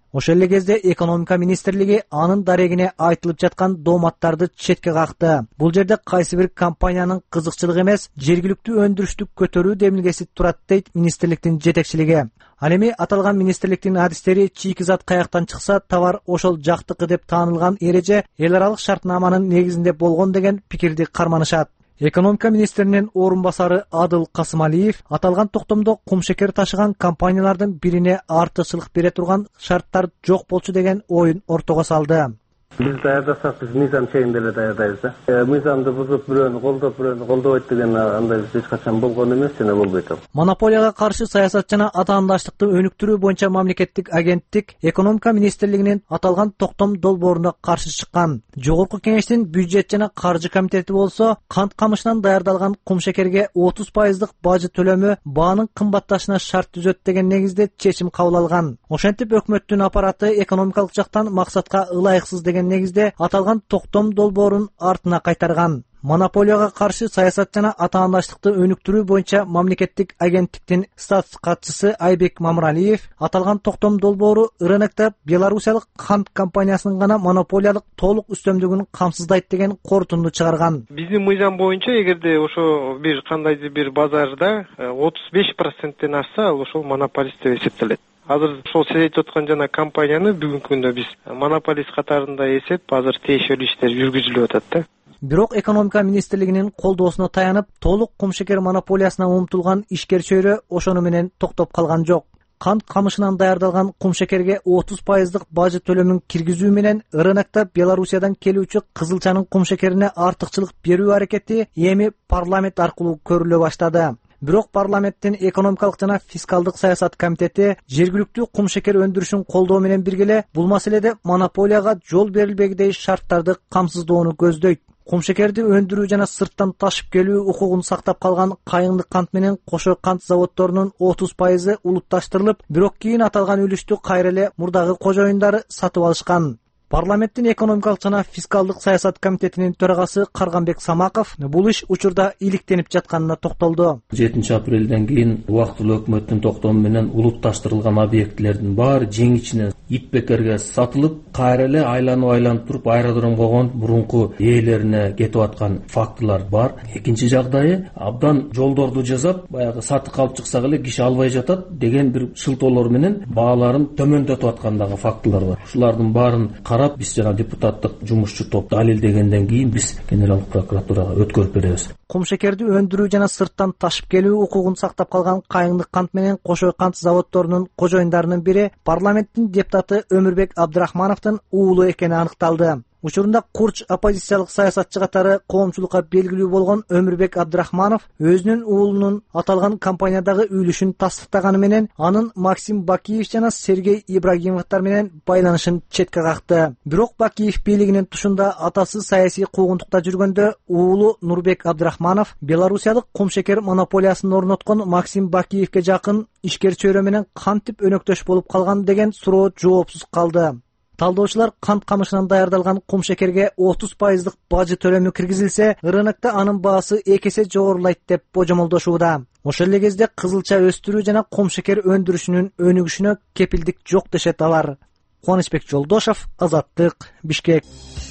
Ошол эле кезде экономика министрлиги анын дарегине айтылып жаткан дооматтарды четке какты. Бул жерде кайсы бир компаниянын кызыкчылыгы эмес, жергиликтүү өндүрүштү көтөрүү демилгеси турат дейт министрликтин жетекчилиги. Ал эми аталган министрликтин адистери чийки зат каяктан чыкса товар ошол жактыкы деп таанылган эреже эл аралык шартнаманын негизинде болгон деген пикирди карманышат. Экономика министринин орун басары Адыл Касымалиев аталган токтомдо кумшекер ташыган компаниялардын бирине артыкчылык бере турган шарттар жок болчу деген оюн ортого салды. Биз даярдасак биз мыйзам чегинде эле даярдайбыз да. Мыйзамды бузуп бирөөнү колдоп, бирөөнү колдобойт деген андай эч качан болгон эмес жана болбойт. Монополияга каршы саясат жана атаандаштыкты өнүктүрүү боюнча мамлекеттик агенттик экономика министрлигинин аталган токтом долбооруна каршы чыккан. Жогорку кеңештин бюджет жана каржы комитети болсо кант камышынан даярдалган кумшекерге отуз пайыздык бажы төлөмү баанын кымбатташына шарт түзөт деген негизде чечим кабыл алган. Ошентип өкмөттүн аппараты экономикалык жактан максатка ылайыксыз деген негизде аталган токтом долбоорун артына кайтарган. Монополияга каршы саясат жана атаандаштыкты өнүктүрүү боюнча мамлекеттик агенттиктин статус катчысы Айбек Мамралиев аталган токтом долбоору рынокто белорусиялык кант компаниясынын гана монополиялык толук үстөмдүгүн камсыздайт деген корутунду чыгарган. Биздин мыйзам боюнча эгерде ошо бир кандайдыр бир базарда отуз беш проценттен ашса, ал ошол монополист деп эсептелет. Азыр ошол сиз айтып аткан жана компанияны бүгүнкү күндө биз монополист катарында эсеп, азыр тиешелүү иштер жүргүзүлүп атат да. Бирок экономика министрлигинин колдоосуна таянып, толук кумшекер монополиясына умтулган ишкер чөйрө ошону менен токтоп калган жок. Кант камышынан даярдалган кумшекерге отуз пайыздык бажы төлөмүн киргизүү менен рынокто Белоруссиядан келүүчү кызылчанын кумшекерине артыкчылык берүү аракети эми парламент аркылуу көрүлө баштады. Бирок парламенттин экономикалык жана фискалдык саясат комитети жергиликтүү кумшекер өндүрүшүн колдоо менен бирге бул маселеде монополияга жол берилбегидей шарттарды камсыздоону көздөйт. Кумшекерди өндүрүү жана сырттан ташып келүү укугун сактап калган Кайыңды кант менен Кошой кант заводдорунун отуз пайызы улутташтырылып, бирок кийин аталган үлүштү кайра эле мурдагы кожоюндары сатып алышкан. Парламенттин экономикалык жана фискалдык саясат комитетинин төрагасы Карганбек Самаков бул иш учурда иликтенип жатканына токтолду. жетинчи апрелден кийин убактылуу өкмөттүн токтому менен улутташтырылган объектилердин баары жең ичинен ит бекерге сатылып, кайра эле айланып айланып туруп аэродром койгон мурунку ээлерине кетип аткан фактылар бар. Экинчи жагдайы абдан жолдорду жасап, баягы сатып алып чыксак эле киши албай жатат деген бир шылтоолор менен бааларын төмөндөтүп аткандагы фактылар бар. Ушулардын баарын биз жана депутаттык жумушчу топ далилдегенден кийин биз генералдык прокуратурага өткөрүп беребиз. Кумшекерди өндүрүү жана сырттан ташып келүү укугун сактап калган Кайыңды кант менен Кошой кант заводдорунун кожоюндарынын бири парламенттин депутаты Өмүрбек Абдрахмановдун уулу экени аныкталды. Учурунда курч оппозициялык саясатчы катары коомчулукка белгилүү болгон Өмүрбек Абдрахманов өзүнүн уулунун аталган компаниядагы үлүшүн тастыктаганы менен анын Максим Бакиев жана Сергей Ибрагимовдор менен байланышын четке какты. Бирок Бакиев бийлигинин тушунда атасы саясий куугунтукта жүргөндө уулу Нурбек Абдрахманов белорусиялык кумшекер монополиясын орноткон Максим Бакиевке жакын ишкер чөйрө менен кантип өнөктөш болуп калган деген суроо жоопсуз калды. Талдоочулар кант камышынан даярдалган кумшекерге отуз пайыздык бажы төлөмү киргизилсе, рынокто анын баасы эки эсе жогорулайт деп божомолдошууда. Ошол эле кезде кызылча өстүрүү жана кумшекер өндүрүшүнүн өнүгүшүнө кепилдик жок дешет алар. Кубанычбек Жолдошов, Азаттык, Бишкек.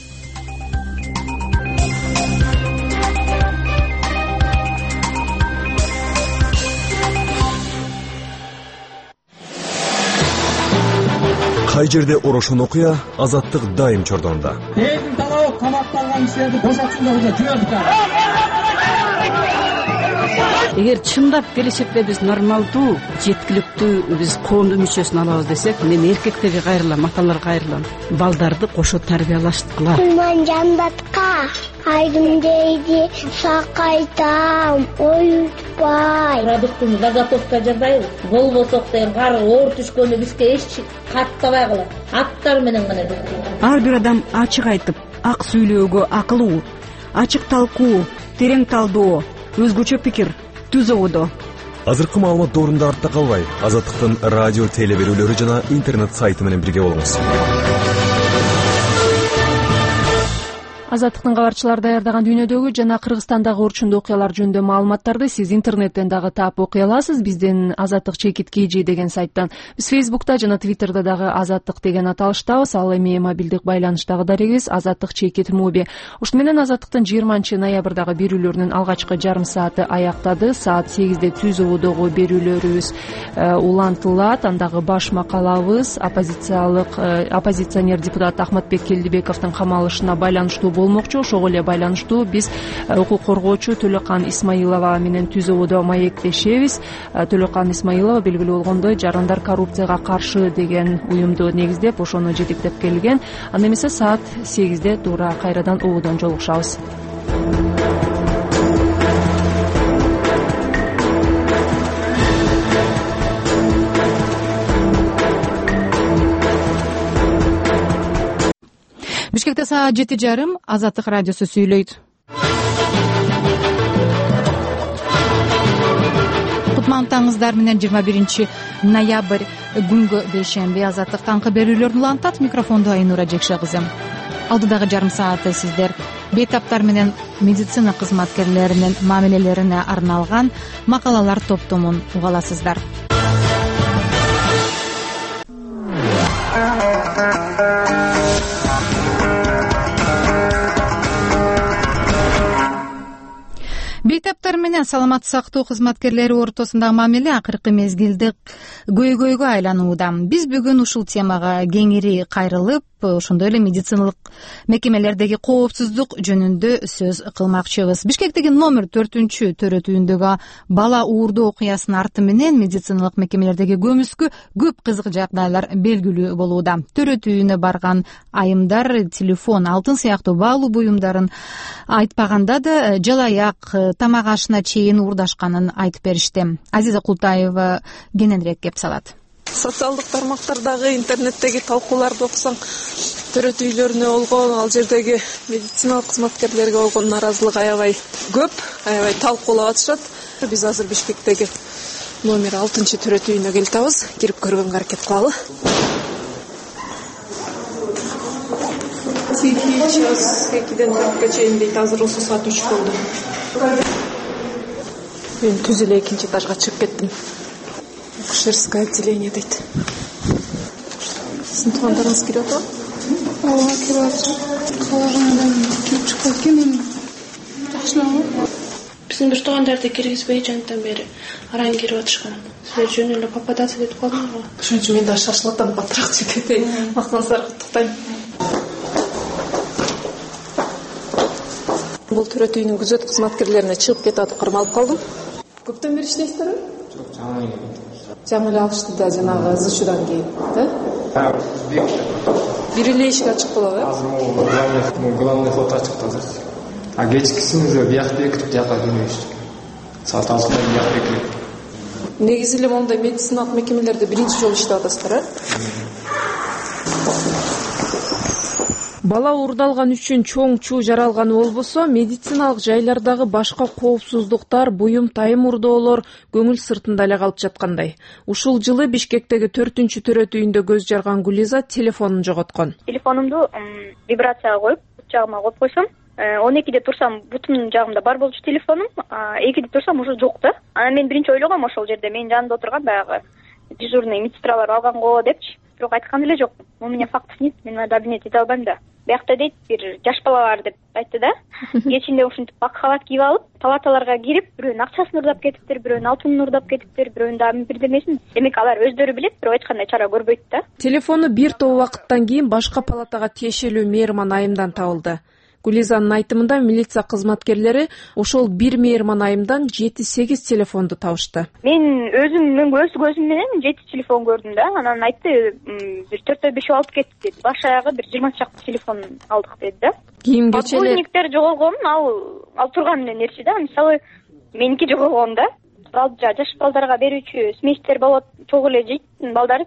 Кай жерде орошон окуя, Азаттык дайым чордонда. Элдин талабы камакталган кишилерди бошотсундар деп жүрөдүк. Эгер чындап келечекте биз нормалдуу, жеткиликтүү биз коомдун мүчөсүн алабыз десек, мен эркектерге кайрылам, аталарга кайрылам. Балдарды кошо тарбиялаштыкыла. Мен жандатка айдым дейди, сакайтам, оютпай. Продуктун заготовка жасайбыз. Болбосок деген кары оор түшкөндө бизге эч каттабай калат. Аттар менен гана. Ар бир адам ачык айтып, ак сүйлөөгө акылуу, ачык талкуу, терең талдоо, өзгөчө пикир түзөбүдө. Азыркы маалымат доорунда артта калбай, Азаттыктын радио телеберүүлөрү жана интернет сайты менен бирге болуңуз. Азаттыктын кабарчылары даярдаган дүйнөдөгү жана Кыргызстандагы орчундуу окуялар жөнүндө маалыматтарды сиз интернеттен дагы таап окуй аласыз. Биздин Азаттык чекит kg деген сайттан. Биз Фейсбукта жана Твиттерде дагы Азаттык деген аталыштабыз. Ал эми мобилдик байланыштагы дарегибиз Азаттык чекит муби. Ушуну менен Азаттыктын жыйырманчы ноябрдагы берүүлөрүнүн алгачкы жарым сааты аяктады. Саат сегизде түз убудогу берүүлөрүбүз улантылат. Андагы баш макалабыз оппозициялык оппозиционер депутат Ахматбек Келдибековдун камалышына байланыштуу болмокчу. Ошого эле байланыштуу биз укук коргоочу Төлөкан Исмаилова менен түз убудо маектешебиз. Төлөкан Исмаилова белгилүү болгондой жарандар коррупцияга каршы деген уюмду негиздеп ошону жетектеп келген. Анда эмесе саат сегизде туура кайрадан убудон жолугушабыз. Бишкекте саат жети жарым Азаттык радиосу сүйлөйт. Кутмандыңыздар менен жыйырма биринчи ноябрь күнгө бейшемби Азаттык таңкы берүүлөрүн улантат. Микрофондо Айнура Жекше кызым. Алдыдагы жарым саатты сиздер бейтаптар менен медицина кызматкерлеринин мамилелерине арналган макалалар топтомун уга аласыздар. Бейтаптар менен саламат сактоо кызматкерлери ортосундагы мамиле акыркы мезгилде көйгөйгө айланууда. Биз бүгүн ушул темага кеңири кайрылып, ошондой эле медициналык мекемелердеги коопсуздук жөнүндө сөз кылмакчыбыз. Бишкектеги номер төртүнчү төрөтүүндөгү бала уурдоо окуясынын арты менен медициналык мекемелердеги көмүскө көп кызык жагдайлар белгилүү болууда. Төрөтүүнө барган айымдар телефон, алтын сыяктуу баалуу буюмдарын айтпаганда да жалаяк, тамак ашына чейин уурдашканын айтып беришти. Азиза Култаева кененирээк кеп салат. Социалдык тармактардагы, интернеттеги талкууларды окусаң, төрөтүүлөрүнө болгон, ал жердеги медициналык кызматкерлерге болгон наразылык аябай көп, аябай талкуулап атышат. Биз азыр Бишкектеги номер алтынчы төрөтүүнө келтабыз. Кирип көргөнгө аракет кылалы. Сейчас экиден төрткө чейин дейт, азыр осы саат үч болду. Мен түз эле экинчи этажга чыгып кеттим. Акушерское отделение дейт. Сиздин туугандарыңыз кирип атабы? Ооба, кирип атышат. Калаган адам кирип чыкпайт экен, эми жакшылабы? Биздин бир туугандарды киргизбей жанттан бери аран кирип атышкан. Силер жөн эле попадаться деп калдыңарбы? Ошон үчүн мен да шашылып атам, батыраак чыгып кетейин. Мактансыздар, куттуктайм. Бул төрөтүүнүн күзөт кызматкерлерине чыгып кетип атып кармалып калдым. Көптөн бери иштейсиздерби? Жок, жаңы эле. Жаңы эле алышты да, жанагы ызычуудан кийин, да? Бир эле ишик ачык болобу, э? Азыр могу главный фото ачык азыр. А кечкисинде биякта бекитип жака келишти. Саат алтыда биякта бекитип. Негизи эле мондай медициналык мекемелерде биринчи жолу иштеп атасыздар, э? Бала уурдалган үчүн чоң чуу жаралганы болбосо, медициналык жайлардагы башка коопсуздуктар, буюм тайым уурдоолор көңүл сыртында эле калып жаткандай. Ушул жылы Бишкектеги төртүнчү төрөтүүндө көз жарган Гулиза телефонун жоготкон. Телефонумду вибрацияга коюп, бут жагыма коюп койсом, он экиде турсам бутумдун жагымда бар болчу телефонум, экиде турсам уже жок да. Анан мен биринчи ойлогом ошол жерде менин жанымда отурган баягы дежурный медсестралар алган го депчи. Бирок айткан эле жок. У меня фактов нет, мен ада абинет эте албайм да. Биякта дейт бир жаш бала бар деп айтты да. Кечинде ушинтип ак халат кийип алып, палаталарга кирип, бирөөнүн акчасын урдап кетиптир, бирөөнүн алтынын урдап кетиптир, бирөөнүн дагы бирдемесин. Демек алар өздөрү билет, бирок эч кандай чара көрбөйт да. Телефону бир топ убакыттан кийин башка палатага тиешелүү мейман айымдан табылды. Гулизанын айтымында милиция кызматкерлери ошол бир мейман айымдан жети сегиз телефонду табышты. Мен өзүм өз көзүм менен жети телефон көрдүм да. Анан айтты, бир төртөө бешөө алып кеттик деди. Баш аягы бир жыйырма чакты телефон алдык деди да. Кийим кечелер. Подгузниктер жоголгон, ал ал турган менен нерче да. Мисалы, меники жоголгон да. Жаш балдарга берүүчү сместер болот, чогуу эле жейт балдарычы.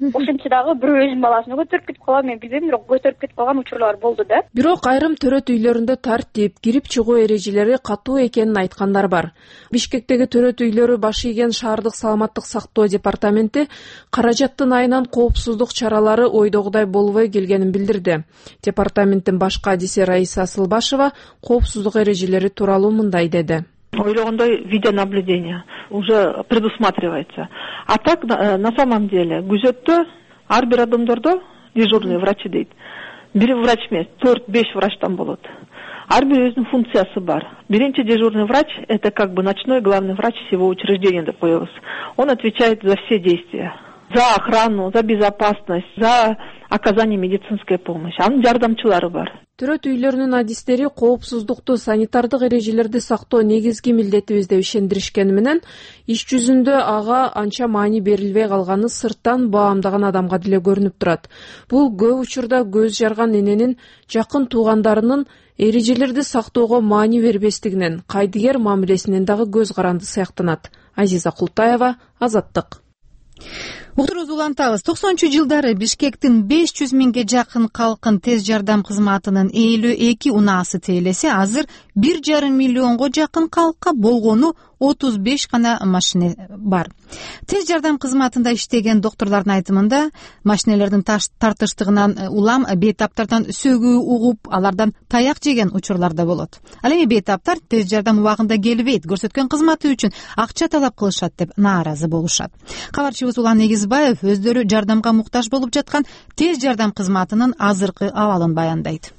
ошентсе дагы бирөө өзүнүн баласын көтөрүп кетип калган, мен билбейм, бирок көтөрүп кетип калган учурлар болду да. Бирок айрым төрөт үйлөрүндө тартип, кирип чыгуу эрежелери катуу экенин айткандар бар. Бишкектеги төрөт үйлөрү баш ийген шаардык саламаттык сактоо департаменти каражаттын айынан коопсуздук чаралары ойдогудай болбой келгенин билдирди. Департаменттин баш кадиси Раиса Асылбашева коопсуздук эрежелери тууралуу мындай деди. Ойлогондой видеонаблюдение уже предусматривается. А так, на самом деле, күзөттө ар бир адамдордо дежурный врачы дейт. Бир врач эмес, төрт беш врачтан болот. Ар бир өзүнүн функциясы бар. Биринчи дежурный врач — это как бы ночной главный врач всего учреждения деп коебуз. Он отвечает за все действия. За охрану, за безопасность, за оказание медицинской помощи. Анын жардамчылары бар. Төрөт үйлөрүнүн адистери коопсуздукту, санитардык эрежелерди сактоо негизги милдетибиз деп ишендиришкени менен, иш жүзүндө ага анча маани берилбей калганы сырттан баамдаган адамга деле көрүнүп турат. Бул көп учурда көз жарган эненин жакын туугандарынын эрежелерди сактоого маани бербестигинен, кайдыгер мамилесинен дагы көз каранды сыяктанат. Азиза Култаева, Азаттык. Уктурубузду улантабыз. токсонунчу жылдары Бишкектин беш жүз миңге жакын калкын тез жардам кызматынын элүү эки унаасы тейлесе, азыр бир жарым миллионго жакын калкка болгону отуз беш гана машина бар. Тез жардам кызматында иштеген докторлордун айтымында, машинелердин тартыштыгынан улам бейтаптардан сөгүү угуп, алардан таяк жеген учурлар да болот. Ал эми бейтаптар тез жардам убагында келбейт, көрсөткөн кызматы үчүн акча талап кылышат деп нааразы болушат. Кабарчыбыз Улан Негизбаев өздөрү жардамга муктаж болуп жаткан тез жардам кызматынын азыркы абалын баяндайт.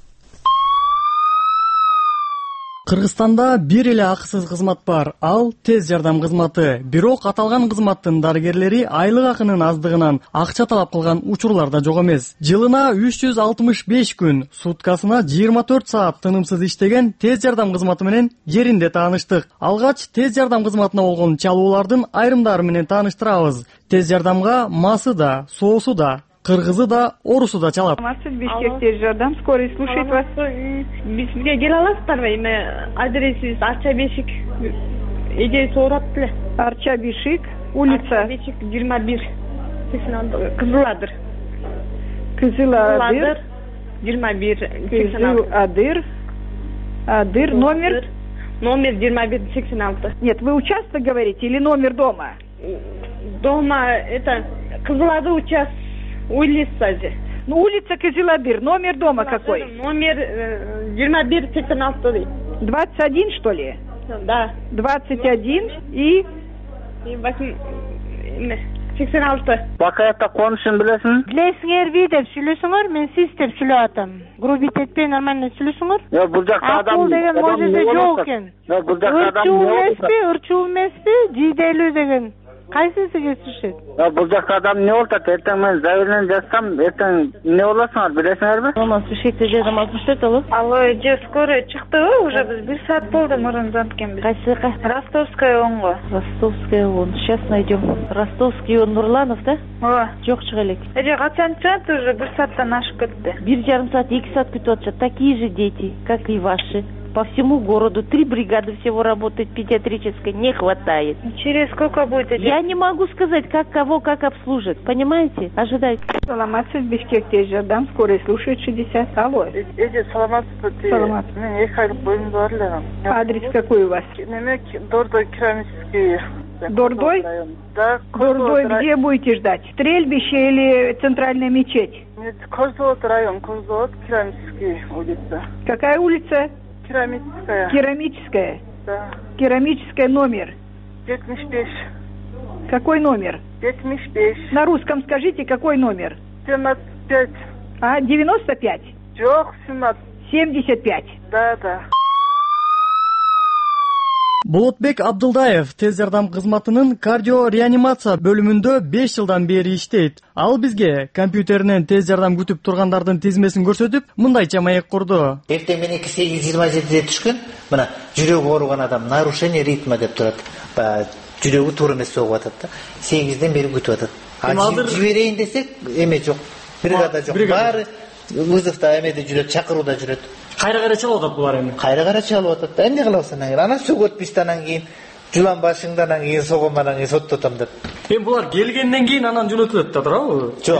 Кыргызстанда бир эле акысыз кызмат бар, ал тез жардам кызматы. Бирок аталган кызматтын дарыгерлери айлык акынын аздыгынан акча талап кылган учурлар да жок эмес. Жылына үч жүз алтымыш беш күн, суткасына жыйырма төрт саат тынымсыз иштеген тез жардам кызматы менен жеринде тааныштык. Алгач тез жардам кызматына болгон чалуулардын айрымдары менен тааныштырабыз. Тез жардамга масы да, соосу да, кыргызы да, орусу да чалат. Бишкек тез жардам, скорый слушает вас. Бизге келе аласыздарбы? Эми адресибиз Арча Бешик. Эже соорат эле. Арча Бешик, улица Бешик жыйырма бир. Кызыладыр. Кызыладыр. жыйырма бир. Кызыладыр. Адыр. Номер? Номер жыйырма бир сексен алты. Нет, вы участок говорите или номер дома? Дома, это Кызылады участок. Улица же. Ну, улица Кызыладыр. Номер дома какой? Номер жыйырма бир сексен алты. двадцать один, что ли? Да. двадцать один и... И сексен алты. Бакаятта конушун билесиң? Билесиңерби деп сүйлөсөңөр, мен сиз деп сүйлөп атам. Грубить этпей, нормально сүйлөсөңөр. Жок, бул жакта адам. Акыл деген можеде жок экен. Жок, бул жакта адам. Урчуу эмеспи, урчуу эмеспи, жийделүү деген. Кайсысы кетишет? Бул жакта адам эмне болуп атат? Эртең мен заявление жазсам, эртең эмне болосуңар, билесиңерби? Алмаз Бишкекте жыйырма алтымыш төрт алып. Алло, же скорый чыктыбы? Уже биз бир саат болду мурун звонткенбиз. Кайсы? Ростовская онго. Ростовская он. Сейчас найдем. Ростовский он Нурланов, да? Ооба. Жок чыга элек. Эже качан чыгат? Уже бир сааттан ашып кетти. Бир жарым саат, эки саат күтүп атышат. Такие же дети, как и ваши. По всему городу три бригады всего работает, педиатрической не хватает. Через сколько будет? Я не могу сказать, как кого как обслужат, понимаете? Ожидайте. Саламатсыз, Бишкек тез жардам, скорый слушает шестьдесят. Алло. Эже саламатсыз. Саламат. Мен эки айлык боюм бар эле. Адрес какой у вас? Немек, Дордой, Керамический. Дордой? Да. Дордой, где будете ждать? Стрельбище или центральная мечеть? Нет, Козловод район, Козловод, Керамический улица. Какая улица? Керамическая. Керамическая? Да. Керамическая номер? жетимиш беш. Какой номер? жетимиш беш. На русском скажите, какой номер? семьдесят пять. А, девяносто пять? Жок, семьдесят пять. Да, да. Болотбек Абдылдаев тез жардам кызматынын кардио-реанимация бөлүмүндө беш жылдан бери иштейт. Ал бизге компьютеринен тез жардам күтүп тургандардын тизмесин көрсөтүп, мындайча маек курду. Эртең менен эки сегиз жыйырма жетиде түшкөн, мына жүрөгү ооруган адам нарушение ритма деп турат. Баягы жүрөгү туура эмес согуп атат да. сегизден бери күтүп атат. А жиберейин десек, эме жок. Бригада жок. Баары вызовда эмеде жүрөт, чакырууда жүрөт. Кайра кайра чалып атат булар эми. Кайра кайра чалып атат да. Эмне кылабыз анан? Анан сөгөт бистанан кийин, жулан башыңдан кийин согоманан кийин соттотом деп. эми булар келгенден кийин анан жөнөтүлөт да туурабы? Жок,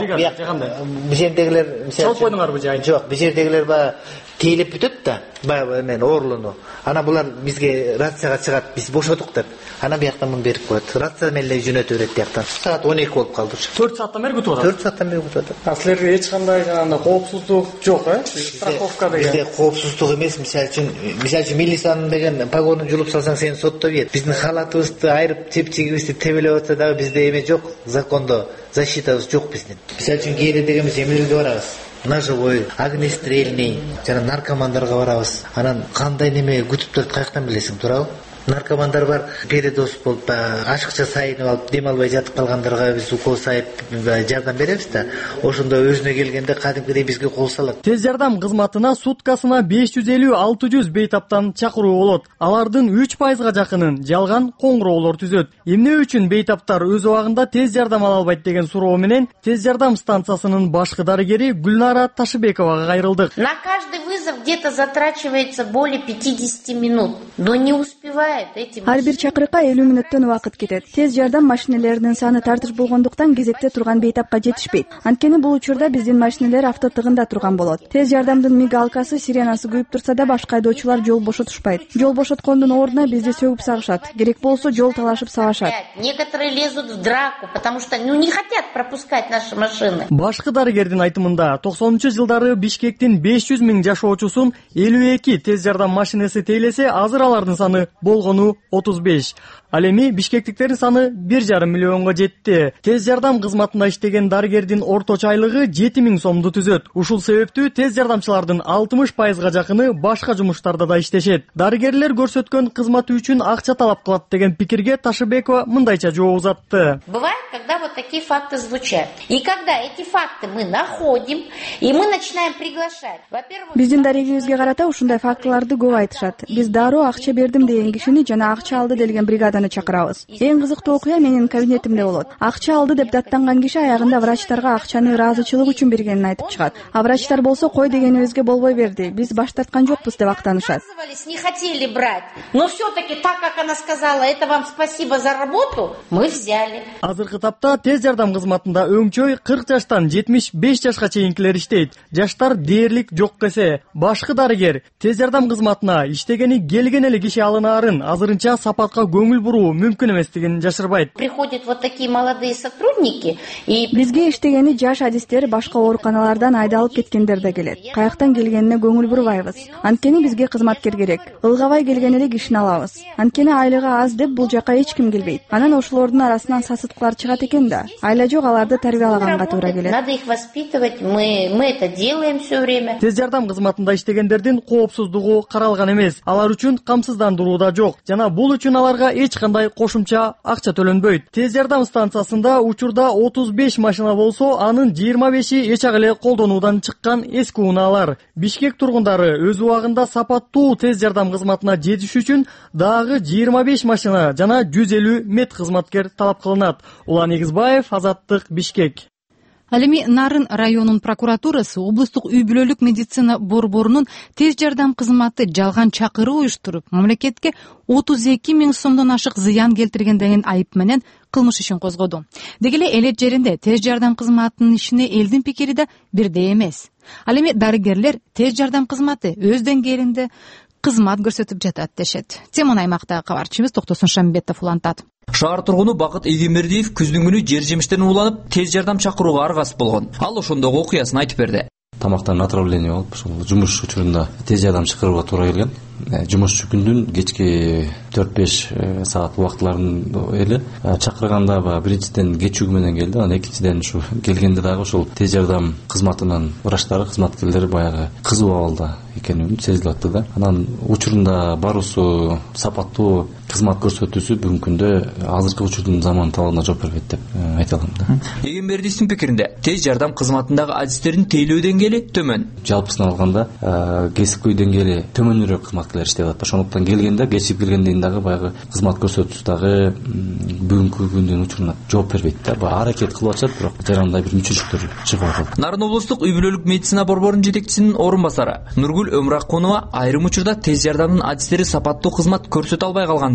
бул жердегилер чалып койдуңарбы же? Жок, бул жердегилер баягы тейлеп бүтөт да, баягы эмен оорулууну. Анан булар бизге рацияга чыгат, биз бошодук деп. Анан бияктан муну берип коет. Рация менен эле жөнөтө берет бияктан. Саат он эки болуп калды. төрт сааттан бери күтүп атат. төрт сааттан бери күтүп атат. А силерге эч кандай жанагы коопсуздук жок, э? Страховка деген. Бизде коопсуздук эмес, мисалы үчүн, мисалы үчүн милициянын деген погонун жулуп салсаң сени соттобойт. Биздин халатыбызды айырып, чепчигибизди тебелеп атса дагы бизде эме жок, закондо защитабыз жок биздин. Мисалы үчүн кээде дегенбиз эмелерге барабыз. Ножевой, огнестрельный, жана наркомандарга барабыз. Анан кандай неме күтүп турат каяктан билесиң, туурабы? Наркомандар бар, передоз болуп, ашыкча сайынып алып, дем албай жатып калгандарга биз укол сайып жардам беребиз да. Ошондо өзүнө келгенде кадимкидей бизге кол салат. Тез жардам кызматына суткасына беш жүз элүү алты жүз бейтаптан чакыруу болот. Алардын үч пайызга жакынын жалган коңгуроолор түзөт. Эмне үчүн бейтаптар өз убагында тез жардам ала албайт деген суроо менен тез жардам станциясынын башкы дарыгери Гүлнара Ташыбековага кайрылдык. На каждый вызов где-то затрачивается более пятьдесят минут, но не успевает. Ар бир чакырыкка элүү мүнөттөн убакыт кетет. Тез жардам машиналарынын саны тартыш болгондуктан кезекте турган бейтапка жетишпейт. Анткени бул учурда биздин машиналар автотыгында турган болот. Тез жардамдын мигалкасы, сиренасы күйүп турса да башка айдоочулар жол бошотушпайт. Жол бошоткондун ордуна бизди сөгүп сагышат. Керек болсо жол талашып сабашат. Некоторые лезут в драку, потому что ну не хотят пропускать наши машины. Башкы дарыгердин айтымында токсонунчу жылдары Бишкектин беш жүз миң жашоочусун элүү эки тез жардам машинасы тейлесе, азыр алардын саны болгону отуз беш. Ал эми бишкектиктердин саны бир жарым миллионго жетти. Тез жардам кызматында иштеген дарыгердин орточо айлыгы жети миң сомду түзөт. Ушул себептүү тез жардамчылардын алтымыш пайызга жакыны башка жумуштарда да иштешет. Дарыгерлер көрсөткөн кызматы үчүн акча талап кылат деген пикирге Ташыбекова мындайча жооп узатты. Бывает, когда вот такие факты звучат. И когда эти факты мы находим, и мы начинаем приглашать. Во-первых, биздин дарегибизге карата ушундай фактыларды көп айтышат. Биз дароо акча бердим деген кишини жана акча алды делген бригаданы чакырабыз. Эң кызыктуу окуя менин кабинетимде болот. Акча алды деп даттанган киши аягында врачтарга акчаны ыраазычылык үчүн бергенин айтып чыгат. А врачтар болсо кой дегенибизге болбой берди. Биз баш тарткан жокпуз деп актанышат. Не хотели брать, но все-таки так как она сказала, это вам спасибо за работу, мы взяли. Азыркы тапта тез жардам кызматында өңчөй кырк жаштан жетимиш беш жашка чейинкилер иштейт. Жаштар дээрлик жок эсе. Башкы дарыгер тез жардам кызматына иштегени келген эле киши алынаарын азырынча сапатка көңүл буруу мүмкүн эместигин жашырбайт. Приходят вот такие молодые сотрудники и бизге иштегени жаш адистер башка ооруканалардан айдалып кеткендер да келет. Каяктан келгенине көңүл бурбайбыз. Анткени бизге кызматкер керек. Ылгабай келген эле кишини алабыз. Анткени айлыгы аз деп бул жака эч ким келбейт. Анан ошолордун арасынан сасыткылар чыгат экен да. Айла жок, аларды тарбиялаганга туура келет. Надо их воспитывать. Мы мы это делаем все время. Тез жардам кызматында иштегендердин коопсуздугу каралган эмес. Алар үчүн камсыздандыруу да жок. Жана бул үчүн аларга эч кандай кошумча акча төлөнбөйт. Тез жардам станциясында учурда отуз беш машина болсо, анын жыйырма беши эч ак эле колдонуудан чыккан эски унаалар. Бишкек тургундары өз убагында сапаттуу тез жардам кызматына жетиш үчүн дагы жыйырма беш машина жана жүз элүү мед кызматкер талап кылынат. Улан Эгизбаев, Азаттык, Бишкек. Ал эми Нарын районунун прокуратурасы облустук үй бүлөлүк медицина борборунун тез жардам кызматы жалган чакыруу уюштуруп, мамлекетке отуз эки миң сомдон ашык зыян келтирген деген айып менен кылмыш ишин козгоду. Деги эле элет жеринде тез жардам кызматынын ишине элдин пикири да бирдей эмес. Ал эми дарыгерлер тез жардам кызматы өз деңгээлинде кызмат көрсөтүп жатат дешет. Темон аймактагы кабарчыбыз Токтосун Шамбетов улантат. Шаар тургуну Бакыт Эгембердиев күздүн күнү жер жемиштен ууланып, тез жардам чакырууга аргасыз болгон. Ал ошондогу окуясын айтып берди. Тамактан отравление болуп, ошол жумуш учурунда тез жардам чакырууга туура келген. Жумушчу күндүн кечки төрт беш саат убактыларын эле чакырганда баягы биринчиден кечүүгү менен келди, анан экинчиден ушу келгенде дагы ушул тез жардам кызматынын врачтары, кызматкерлери баягы кызуу абалда экени сезилип атты да. Анан учурунда баруусу сапаттуу кызмат көрсөтүүсү бүгүнкү күндө азыркы учурдун заман талабына жооп бербейт деп айта алам да. Эгембердиевдин пикиринде тез жардам кызматындагы адистердин тейлөө деңгээли төмөн. Жалпысынан алганда кесипкөй деңгээли төмөнүрөөк кызматкерлер иштеп атат. Ошондуктан келгенде кечип келгенден дагы баягы кызмат көрсөтүүсү дагы бүгүнкү күндүн учуруна жооп бербейт да. Баягы аракет кылып атышат, бирок жарандай бир мүчөчүлүктөр чыгып атат. Нарын облустук үй бүлөлүк медицина борборунун жетекчисинин орун басары Нургүл Өмракунова айрым учурда тез жардамдын адистери сапаттуу кызмат көрсөтө албай калгандыгын,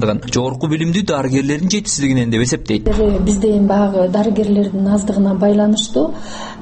аздыгын, жогорку билимдүү дарыгерлердин жетишсиздигинен деп эсептейт. Бизде эми баягы дарыгерлердин аздыгына байланыштуу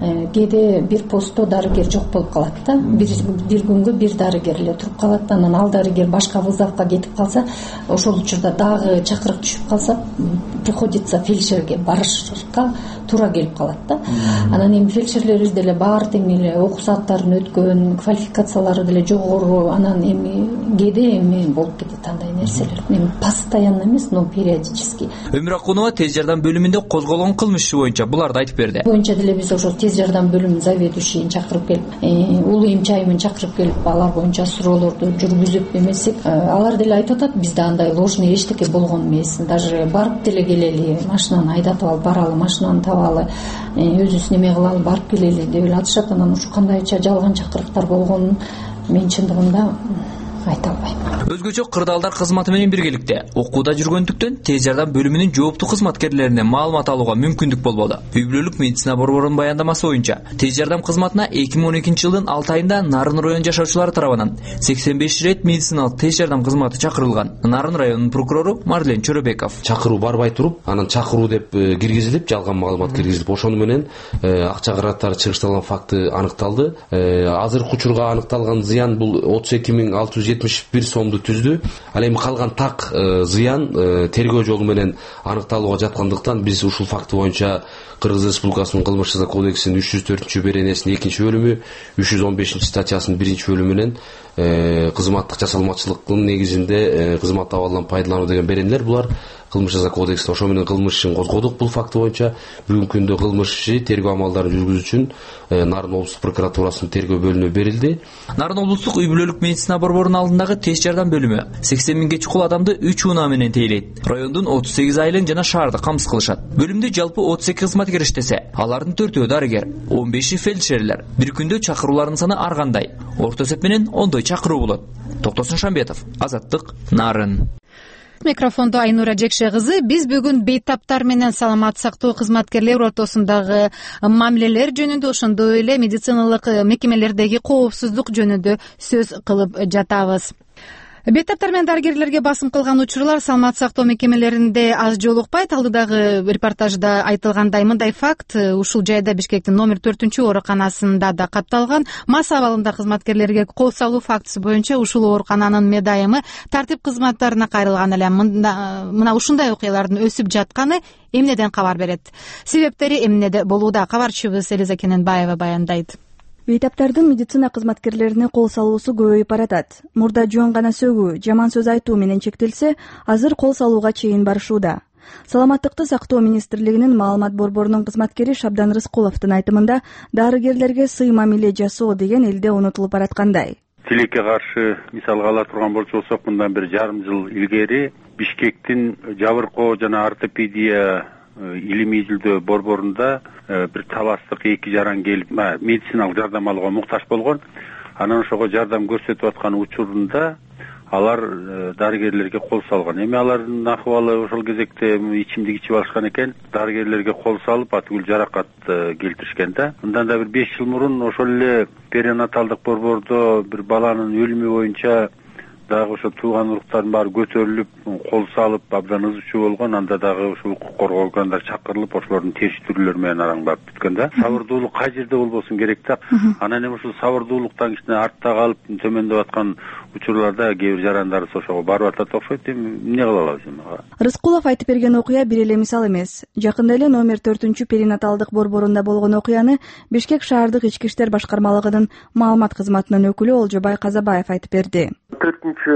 кээде бир постто дарыгер жок болуп калат да. Бир бир күнгө бир дарыгер эле туруп калат. Анан ал дарыгер башка вызовко кетип калса, ошол учурда дагы чакырык түшүп калса, приходится фельдшерге барышка туура келип калат да. Анан эми фельдшерлерибиз деле баары тең эле окуу сааттарын өткөн, квалификациялары деле жогору, анан эми кээде эми болуп кетет андай нерселер. Эми постоянно эмес, но периодически. Өмүр Акунова тез жардам бөлүмүндө козголгон кылмыш иши боюнча буларды айтып берди. Боюнча деле биз ошол тез жардам бөлүмүнүн заведующийин чакырып келип, улуу эмчи айымын чакырып келип, алар боюнча суроолорду жүргүзүп эмесек, алар деле айтып атат, бизде андай ложный эчтеке болгон эмес. Даже барып деле келели, машинаны айдатып алып баралы, машинаны табалы, өзүбүз неме кылалы, барып келели деп эле атышат. Анан ушу кандайча жалган чакырыктар болгонун мен чындыгында айта албайм. Өзгөчө кырдаалдар кызматы менен биргеликте окууда жүргөндүктөн тез жардам бөлүмүнүн жооптуу кызматкерлеринен маалымат алууга мүмкүндүк болбоду. Үй бүлөлүк медицина борборунун баяндамасы боюнча, тез жардам кызматына эки миң он экинчи жылдын алты айында Нарын район жашоочулары тарабынан сексен беш ирет медициналык тез жардам кызматы чакырылган. Нарын районунун прокурору Марлен Чөбөбеков: Чакыруу барбай туруп, анан чакыруу деп киргизилип, жалган маалымат киргизилип, ошону менен акча каражаттары чыгышталган факты аныкталды. Азыркы учурга аныкталган зыян бул отуз эки миң алты жүз жетимиш бир сомду түздү. Ал эми калган так зыян тергөө жолу менен аныкталууга жаткандыктан биз ушул факты боюнча Кыргыз Республикасынын кылмыш жаза кодексинин үч жүз төртүнчү беренесинин экинчи бөлүмү, үч жүз он бешинчи статьясынын биринчи бөлүмү менен кызматтык жасалмачылыктын негизинде кызмат абалынан пайдалануу деген беренелер, булар кылмыш жаза кодексинде. Ошо менен кылмыш ишин козгодук бул факты боюнча. Бүгүнкү күндө кылмыш иши тергөө амалдарын жүргүзүү үчүн Нарын облустук прокуратурасынын тергөө бөлүмүнө берилди. Нарын облустук үй бүлөлүк медицина борборунун алдындагы тез жардам бөлүмү сексен миңге чукул адамды үч унаа менен тейлейт. Райондун отуз сегиз айылын жана шаарды камсыз кылышат. Бөлүмдө жалпы отуз эки кызматкер иштесе, алардын төртөө дарыгер, он беши фельдшерлер. Бир күндө чакыруулардын саны ар кандай. Орто эсеп менен ондой чакыруу болот. Токтосун Шамбетов, Азаттык, Нарын. Микрофондо Айнура Жекше кызы. Биз бүгүн бейтаптар менен саламат сактоо кызматкерлер ортосундагы мамилелер жөнүндө, ошондой эле медициналык мекемелердеги коопсуздук жөнүндө сөз кылып жатабыз. Бейтаптар менен дарыгерлерге басым кылган учурлар саламат сактоо мекемелеринде аз жолукпайт. Алдыдагы репортажда айтылгандай, мындай факт ушул жайда Бишкектин номер төртүнчү ооруканасында да катталган. Мас абалында кызматкерлерге кол салуу фактысы боюнча ушул оорукананын медайымы тартип кызматтарына кайрылган эле. Мына ушундай окуялардын өсүп жатканы эмнеден кабар берет? Себептери эмнеде болууда? Кабарчыбыз Элиза Кененбаева баяндайт. Бейтаптардын медицина кызматкерлерине кол салуусу көбөйүп баратат. Мурда жөн гана сөгүү, жаман сөз айтуу менен чектелсе, азыр кол салууга чейин барышууда. Саламаттыкты сактоо министрлигинин маалымат борборунун кызматкери Шабдан Рыскуловдун айтымында, дарыгерлерге сый мамиле жасоо деген элде унутулуп бараткандай. Тилекке каршы мисалга ала турган болсок, мындан бир жарым жыл илгери Бишкектин жабыркоо жана ортопедия илимий изилдөө борборунда бир таластык эки жаран келип медициналык жардам алууга муктаж болгон. Анан ошого жардам көрсөтүп аткан учурунда алар дарыгерлерге кол салган. Эми алардын акыбалы ошол кезекте ичимдик ичип алышкан экен. Дарыгерлерге кол салып, атүгүл жаракат келтиришкен да. Мындан да бир беш жыл мурун ошол эле перинаталдык борбордо бир баланын өлүмү боюнча дагы ошо тууган уруктардын баары көтөрүлүп, кол салып, абдан ызы чуу болгон. Анда дагы ушул укук коргоо органдары чакырылып, ошолордун териштирүүлөрү менен араңдап бүткөн да. Сабырдуулук кай жерде болбосун керек да. Анан эми ушул сабырдуулуктан кичине артта калып төмөндөп аткан учурларда кээ бир жарандарыбыз ошого барып атат окшойт. Эми эмне кыла алабыз эми? Рыскулов айтып берген окуя бир эле мисал эмес. Жакында эле номер төртүнчү перинаталдык борборунда болгон окуяны Бишкек шаардык ички иштер башкармалыгынын маалымат кызматынын өкүлү Олжобай Казабаев айтып берди. төртүнчү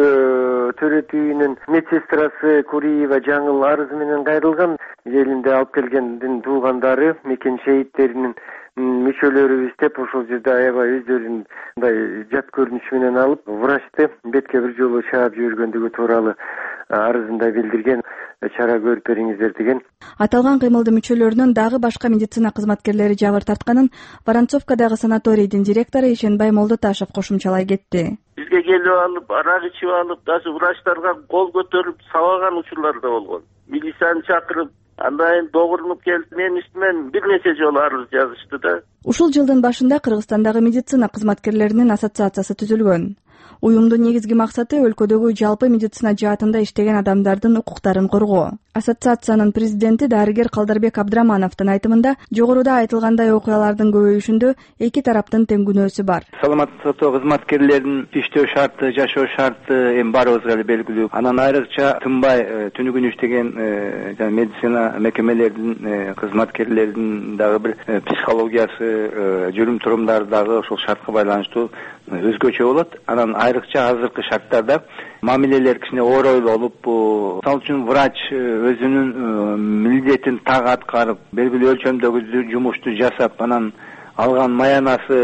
төрөт үйүнүн медсестрасы Куриева жаңыл арызы менен кайрылган. Элинде алып келгендин туугандары мекен шейиттеринин мүчөлөрүбүз деп ошол жерде аябай өздөрүнүн мындай жат көрүнүш менен алып, врачты бетке бир жолу чаап жибергендиги тууралуу арызында билдирген. Чара көрүп бериңиздер деген. Аталган кыймылды мүчөлөрүнөн дагы башка медицина кызматкерлери жабыр тартканын Воронцовкадагы санаторийдин директору Ишенбай Молдоташев кошумчалай кетти. Бизге келип алып, арак ичип алып, даже врачтарга кол көтөрүп сабаган учурлар да болгон. Милицияны чакырып, андан догурунуп келип, мен үстүмөн бир нече жолу арыз жазышты да. Ушул жылдын башында Кыргызстандагы медицина кызматкерлеринин ассоциациясы түзүлгөн. Уюмдун негизги максаты өлкөдөгү жалпы медицина жаатында иштеген адамдардын укуктарын коргоо. Ассоциациянын президенти дарыгер Калдарбек Абдрамановдун айтымында жогоруда айтылгандай окуялардын көбөйүшүндө эки тараптын тең күнөөсү бар. Саламаттык сактоо кызматкерлеринин иштөө шарты, жашоо шарты эми баарыбызга эле белгилүү. Анан айрыкча тынбай түнү күнү иштеген жана медицина мекемелеринин кызматкерлеринин дагы бир психологиясы, жүрүм турумдары дагы ошол шартка байланыштуу өзгөчө болот. Анан айрыкча азыркы шарттарда мамилелер кичине оройлуу болуп, мисалы үчүн врач өзүнүн милдетин так аткарып, белгилүү өлчөмдөгү жумушту жасап, анан алган маянасы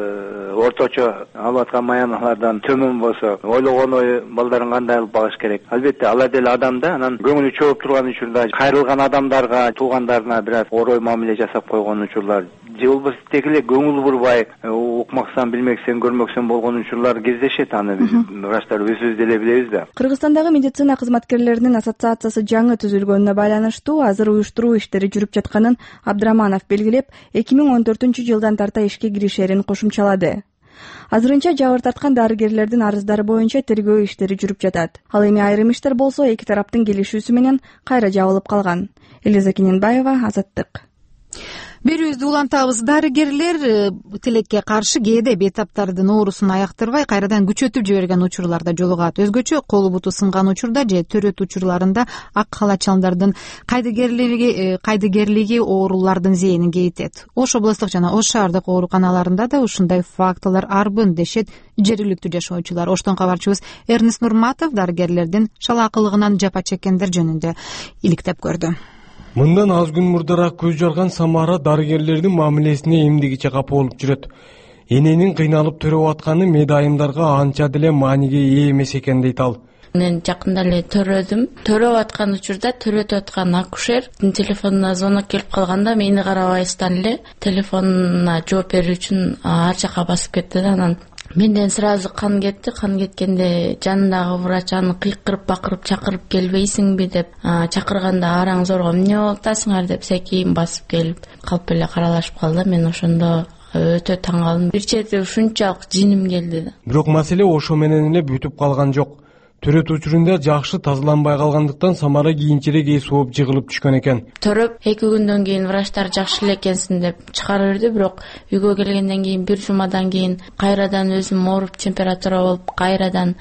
орточо алып аткан маяналардан төмөн болсо, ойлогон ою балдарын кандай алып багыш керек? Албетте алар деле адам да, анан көңүлү чогуп турган учурда кайрылган адамдарга, туугандарына бир аз орой мамиле жасап койгон учурлар, же болбосо тек эле көңүл бурбай, укмаксан, билмексен, көрмөксен болгон учурлар кездешет. Аны биз врачтар өзүбүз деле билебиз да. Кыргызстандагы медицина кызматкерлеринин ассоциациясы жаңы түзүлгөнүнө байланыштуу азыр уюштуруу иштери жүрүп жатканын Абдраманов белгилеп, эки миң он төртүнчү жылдан тарта ишке киришерин кошумчалады. Азырынча жабыр тарткан дарыгерлердин арыздары боюнча тергөө иштери жүрүп жатат. Ал эми айрым иштер болсо эки тараптын келишүүсү менен кайра жабылып калган. Элиза Кененбаева, Азаттык. Берүүбүздү улантабыз. Дарыгерлер тилекке каршы кээде бейтаптардын оорусун аяктырбай кайрадан күчөтүп жиберген учурларда жолугат. Өзгөчө колу буту сынган учурда же төрөт учурларында ак халатчалдардын кайдыгерлиги кайдыгерлиги оорулардын зээнин кейитет. Ош облустук жана Ош шаардык ооруканаларында да ушундай фактылар арбын дешет жергиликтүү жашоочулар. Оштон кабарчыбыз Эрнис Нурматов дарыгерлердин шалаакылыгынан жапа чеккендер жөнүндө иликтеп көрдү. Мындан аз күн мурдараак көз жарган Самара дарыгерлердин мамилесине эмдигиче капа болуп жүрөт. Эненин кыйналып төрөп атканы медайымдарга анча деле мааниге ээ эмес экен дейт ал. Мен жакында эле төрөдүм. Төрөп аткан учурда төрөтүп аткан акушер телефонуна звонок келип калганда мени карабайсыздан эле телефонуна жооп берүү үчүн ар жака басып кетти да. Анан менден сразу кан кетти. Кан кеткенде жанындагы врач аны кыйкырып бакырып чакырып келбейсиңби деп чакырганда араң зорго эмне болуп атасыңар деп секейин басып келип калп эле каралашып калды. Мен ошондо өтө таң калдым. Бир чети ушунчалык жиним келди да. Бирок маселе ошо менен эле бүтүп калган жок. Төрөт учурунда жакшы тазаланбай калгандыктан Самара кийинчерээк эс болуп жыгылып түшкөн экен. Төрөп эки күндөн кийин врачтар жакшы эле экенсиң деп чыгарып берди, бирок үйгө келгенден кийин бир жумадан кийин кайрадан өзүм ооруп, температура болуп, кайрадан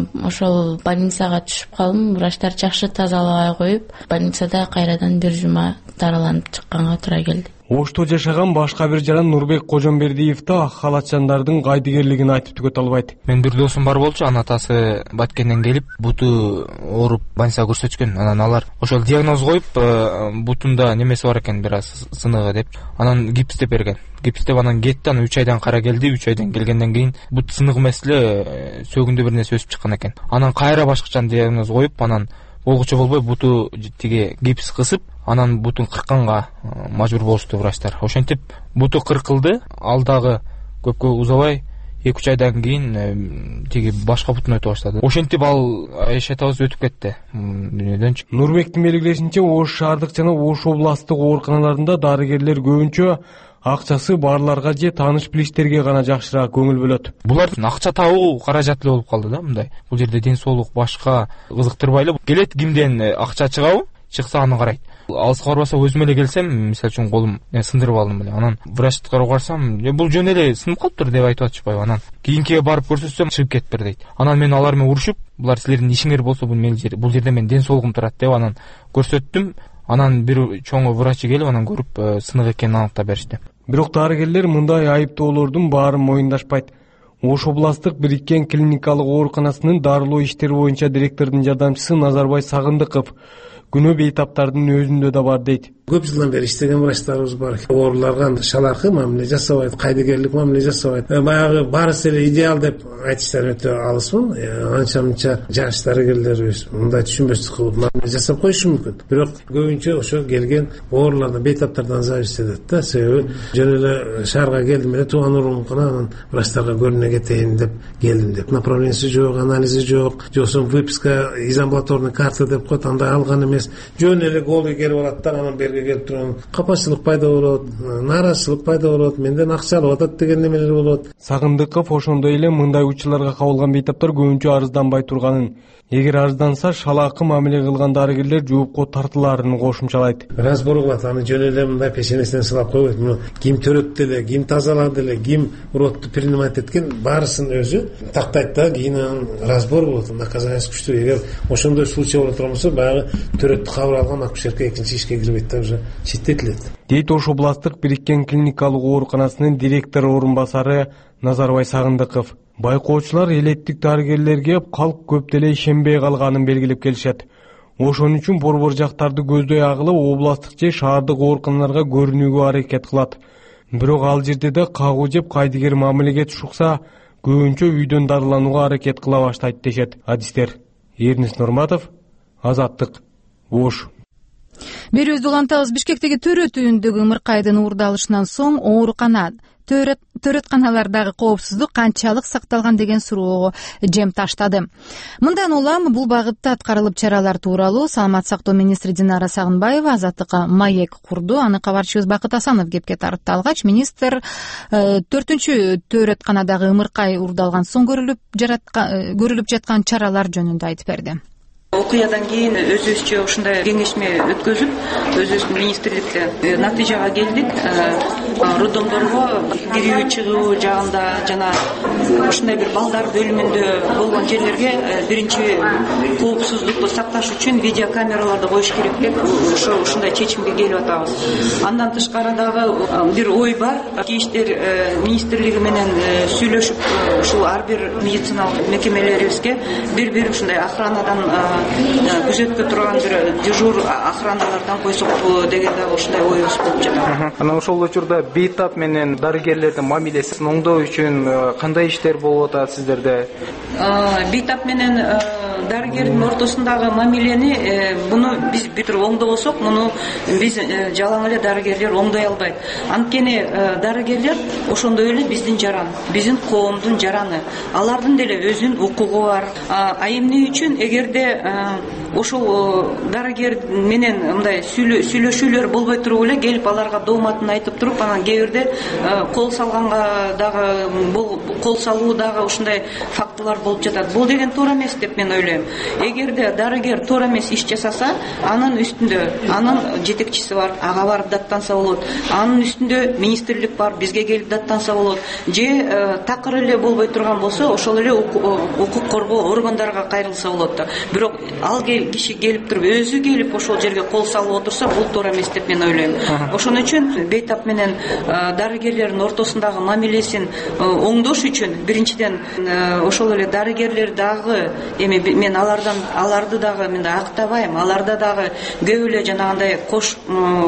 ошол больницага түшүп калдым. Врачтар жакшы тазалабай коюп, больницада кайрадан бир жума дарыланып чыкканга туура келди. Ошто жашаган башка бир жаран Нурбек Кожомбердиев да ак халатчандардын кайдыгерлигин айтып түгөтө албайт. Мен бир досум бар болчу, анын атасы Баткенден келип, буту ооруп больницага көрсөткөн. Анан алар ошол диагноз коюп, бутунда немеси бар экен, бир аз сыныгы деп, анан гипс деп берген. Гипс деп анан кетти, анан үч айдан кара келди. үч айдан келгенден кийин бут сыныгы эмес эле сөөгүндө бир нерсе өсүп чыккан экен. Анан кайра башкача диагноз коюп, анан болгучу болбой буту тиги гипс кысып, анан бутун кыркканга мажбур болушту врачтар. Ошентип буту кыркылды. Ал дагы көпкө узабай эки үч айдан кийин тиги башка бутун өтө баштады. Ошентип ал айшатабыз өтүп кетти дүйнөдөнчү. Нурбектин белгилешинче, Ош шаардык жана Ош областтык ооруканаларында дарыгерлер көбүнчө акчасы барларга же тааныш билиштерге гана жакшыраак көңүл бөлөт. Булардын акча табуу каражаты болуп калды да мындай. Бул жерде ден соолук башка кызыктырбай эле келет, кимден акча чыгабы, чыкса аны карайт. Алыска барбаса өзүм эле келсем, мисалы үчүн колум сындырып алдым эле. Анан врачка барсам, бул жөн эле сынып калыптыр деп айтып атышпайбы. Анан кийинкиге барып көрсөтсөм, чыгып кетиптир дейт. Анан мен алар менен урушуп, булар силердин ишиңер болсо бул жерде мен ден соолугум турат деп анан көрсөттүм. Анан бир чоң врачы келип, анан көрүп сынык экенин аныктап беришти. Бирок дарыгерлер мындай айыптоолордун баарын моюндашпайт. Ош областтык бириккен клиникалык ооруканасынын дарылоо иштери боюнча директордун жардамчысы Назарбай Сагындыков күнөө бейтаптардын өзүндө да бар дейт. Көп жылдан бери иштеген врачтарыбыз бар. Ооруларга шаларкы мамиле жасабайт, кайдыгерлик мамиле жасабайт. Баягы барысы эле идеал деп айтыштар өтө алысмын. Анча-мынча жаш дарыгерлерибиз мындай түшүнбөстүк кылып мамиле жасап коюшу мүмкүн. Бирок көбүнчө ошо келген оорулардан, бейтаптардан зависит этет да. Себеби жөн эле шаарга келдим эле тууган оорукана, анан врачтарга көрүнө кетейин деп келдим деп. Направленияси жок, анализи жок, жоксо выписка из амбулаторной карты деп коет, андай алган эмес. Жөн эле голый келип алат да, анан жерге келип турган капачылык пайда болот, нааразычылык пайда болот, менден акча алып атат деген немелер болот. Сагындыков ошондой эле мындай учурларга кабылган бейтаптар көбүнчө арызданбай турганын, эгер арызданса шалаакы мамиле кылган дарыгерлер жоопко тартылаарын кошумчалайт. Разбор кылат, аны жөн эле мындай пешенесинен сылап койбойт. Муну ким төрөттү эле, ким тазалады эле, ким уродду принимать эткен баарысын өзү тактайт да, кийин анан разбор болот, наказаниясы күчтүү. Эгер ошондой случай боло турган болсо, баягы төрөттү кабыл алган акушерка экинчи ишке кирбейт да, уже четтетилет. Дейт Ош областык бириккен клиникалык ооруканасынын директор орун басары Назарбай Сагындыков. Байкоочулар элеттик дарыгерлерге калк көп деле ишенбей калганын белгилеп келишет. Ошон үчүн борбор жактарды көздөй агылып, областык же шаардык ооруканаларга көрүнүүгө аракет кылат. Бирок ал жерде да кагуу жеп кайдыгер мамилеге тушукса, көбүнчө үйдөн дарыланууга аракет кыла баштайт дешет адистер. Эрнис Нурматов, Азаттык, Ош. Берүүбүздү улантабыз. Бишкектеги төрөт үйүндөгү ымыркайдын уурдалышынан соң оорукана төрөтканалардагы коопсуздук канчалык сакталган деген суроого жем таштады. Мындан улам бул багытта аткарылып чаралар тууралуу Саламаттык сактоо министри Динара Сагынбаева Азаттыкка маек курду. Аны кабарчыбыз Бакыт Асанов кепке тартты. Алгач министр төртүнчү төрөтканадагы ымыркай уурдалган соң көрүлүп жаткан чаралар жөнүндө айтып берди. Окуядан кийин өзүбүзчө ушундай кеңешме өткөзүп, өзүбүздүн министрликте натыйжага келдик. Роддомдорго кирүү чыгуу жагында жана ушундай бир балдар бөлүмүндө болгон жерлерге биринчи коопсуздукту сакташ үчүн видеокамераларды коюш керек деп ошо ушундай чечимге келип атабыз. Андан тышкары дагы бир ой бар. Ички иштер министрлиги менен сүйлөшүп, ушул ар бир медициналык мекемелерибизге бир-бир ушундай охранадан күзөткө турган бир дежур охраналардан койсокпу деген дагы ушундай оюбуз болуп жатат. Анан ошол учурда бейтап менен дарыгерлердин мамилесин оңдоо үчүн кандай иштер болуп атат сиздерде? Бейтап менен дарыгердин ортосундагы мамилени буну биз бүтүр оңдобосок, муну биз жалаң эле дарыгерлер оңдой албайт. Анткени дарыгерлер ошондой эле биздин жаран, биздин коомдун жараны. Алардын деле өзүнүн укугу бар. А эмне үчүн эгерде ошол дарыгер менен мындай сүйлөшүүлөр болбой туруп эле келип аларга дооматын айтып туруп, анан кээ бирде кол салганга дагы кол салуу дагы ушундай фактылар болуп жатат. Бул деген туура эмес деп мен ойлойм. Эгерде дарыгер туура эмес иш жасаса, анын үстүндө анын жетекчиси бар, ага барып даттанса болот. Анын үстүндө министрлик бар, бизге келип даттанса болот. Же такыр эле болбой турган болсо, ошол эле укук коргоо органдарга кайрылса болот да. Бирок ал киши келип туруп, өзү келип ошол жерге кол салып отурса, бул туура эмес деп мен ойлойм. Ошон үчүн бейтап менен дарыгерлердин ортосундагы мамилесин оңдош үчүн биринчиден ошол эле дарыгерлер дагы, эми мен алардан аларды дагы мен актабайм, аларда дагы көп эле жанагындай кош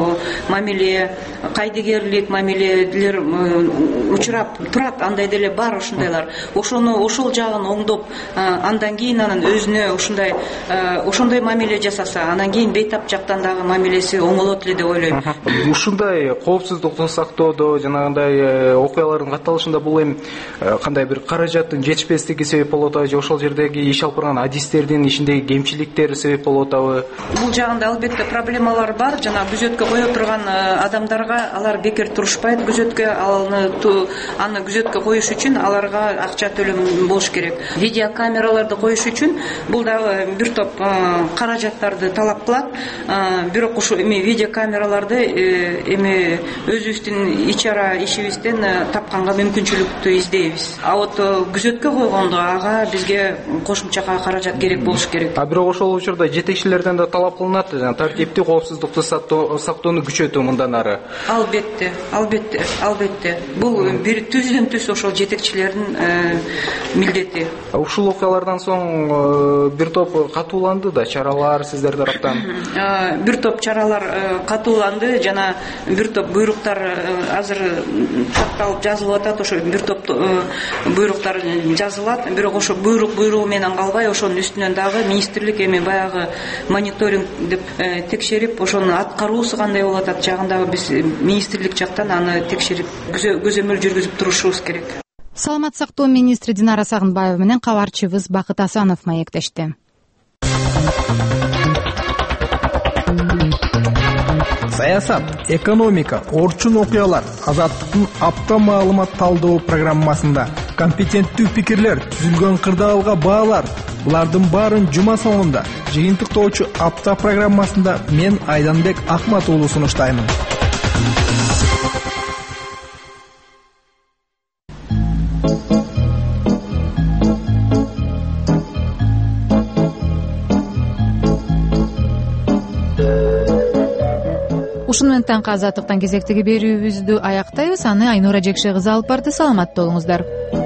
мамиле, кайдыгерлик мамилелер учурап турат, андай деле бар ошондойлар. Ошону ошол жагын оңдоп, андан кийин анын өзүнө ушундай ошондой мамиле жасаса, анан кийин бейтап жактан дагы мамилеси оңолот эле деп ойлойм. Ушундай коопсуздукту сактоодо, жанагындай окуялардын катталышында бул эми кандай бир каражаттын жетишпестиги себеп болуп атабы, же ошол жердеги иш алып барган адистердин ишиндеги кемчиликтер себеп болуп атабы? Бул жагында албетте проблемалар бар. Жана күзөткө кое турган адамдарга алар бекер турушпайт. Күзөткө аны аны күзөткө коюш үчүн аларга акча төлөм болуш керек. Видеокамераларды коюш үчүн бул дагы бир топ каражаттарды талап кылат. Бирок ушул эми видеокамераларды эми өзүбүздүн ичара ишибизден тапканга мүмкүнчүлүктү издейбиз. А вот күзөткө койгондо ага бизге кошумча каражат керек болуш керек. А бирок ошол учурда жетекчилерден да талап кылынат, жана тартиптүү коопсуздукту сактоону күчөтүү мындан ары. Албетте, албетте, албетте. Бул бир түздөн түз ошол жетекчилердин милдети. Ушул окуялардан соң бир топ катууланды да чаралар сиздер тараптан. Бир топ чаралар катууланды, жана бир топ буйруктар азыр такталып жазылып атат. Ошо бир топ буйруктар жазылат. Бирок ошо буйрук буйругу менен калбай, ошонун үстүнөн дагы министрлик эми баягы мониторинг деп текшерип, ошонун аткаруусу кандай болуп атат жагында биз министрлик жактан аны текшерип көзөмөл жүргүзүп турушубуз керек. Саламаттык сактоо министри Динара Сагынбаева менен кабарчыбыз Бакыт Асанов маектешти. саясат, экономика, орчун окуялар Азаттыктын апта маалымат талдоо программасында компетенттүү пикирлер, түзүлгөн кырдаалга баалар, булардын баарын жума соңунда жыйынтыктоочу апта программасында мен Айданбек Акмат уулу сунуштаймын. Ушуну менен таңкы азаттыктан кезектеги берүүбүздү аяктайбыз. Аны Айнура Жекше кызы алып барды. Саламатта болуңуздар.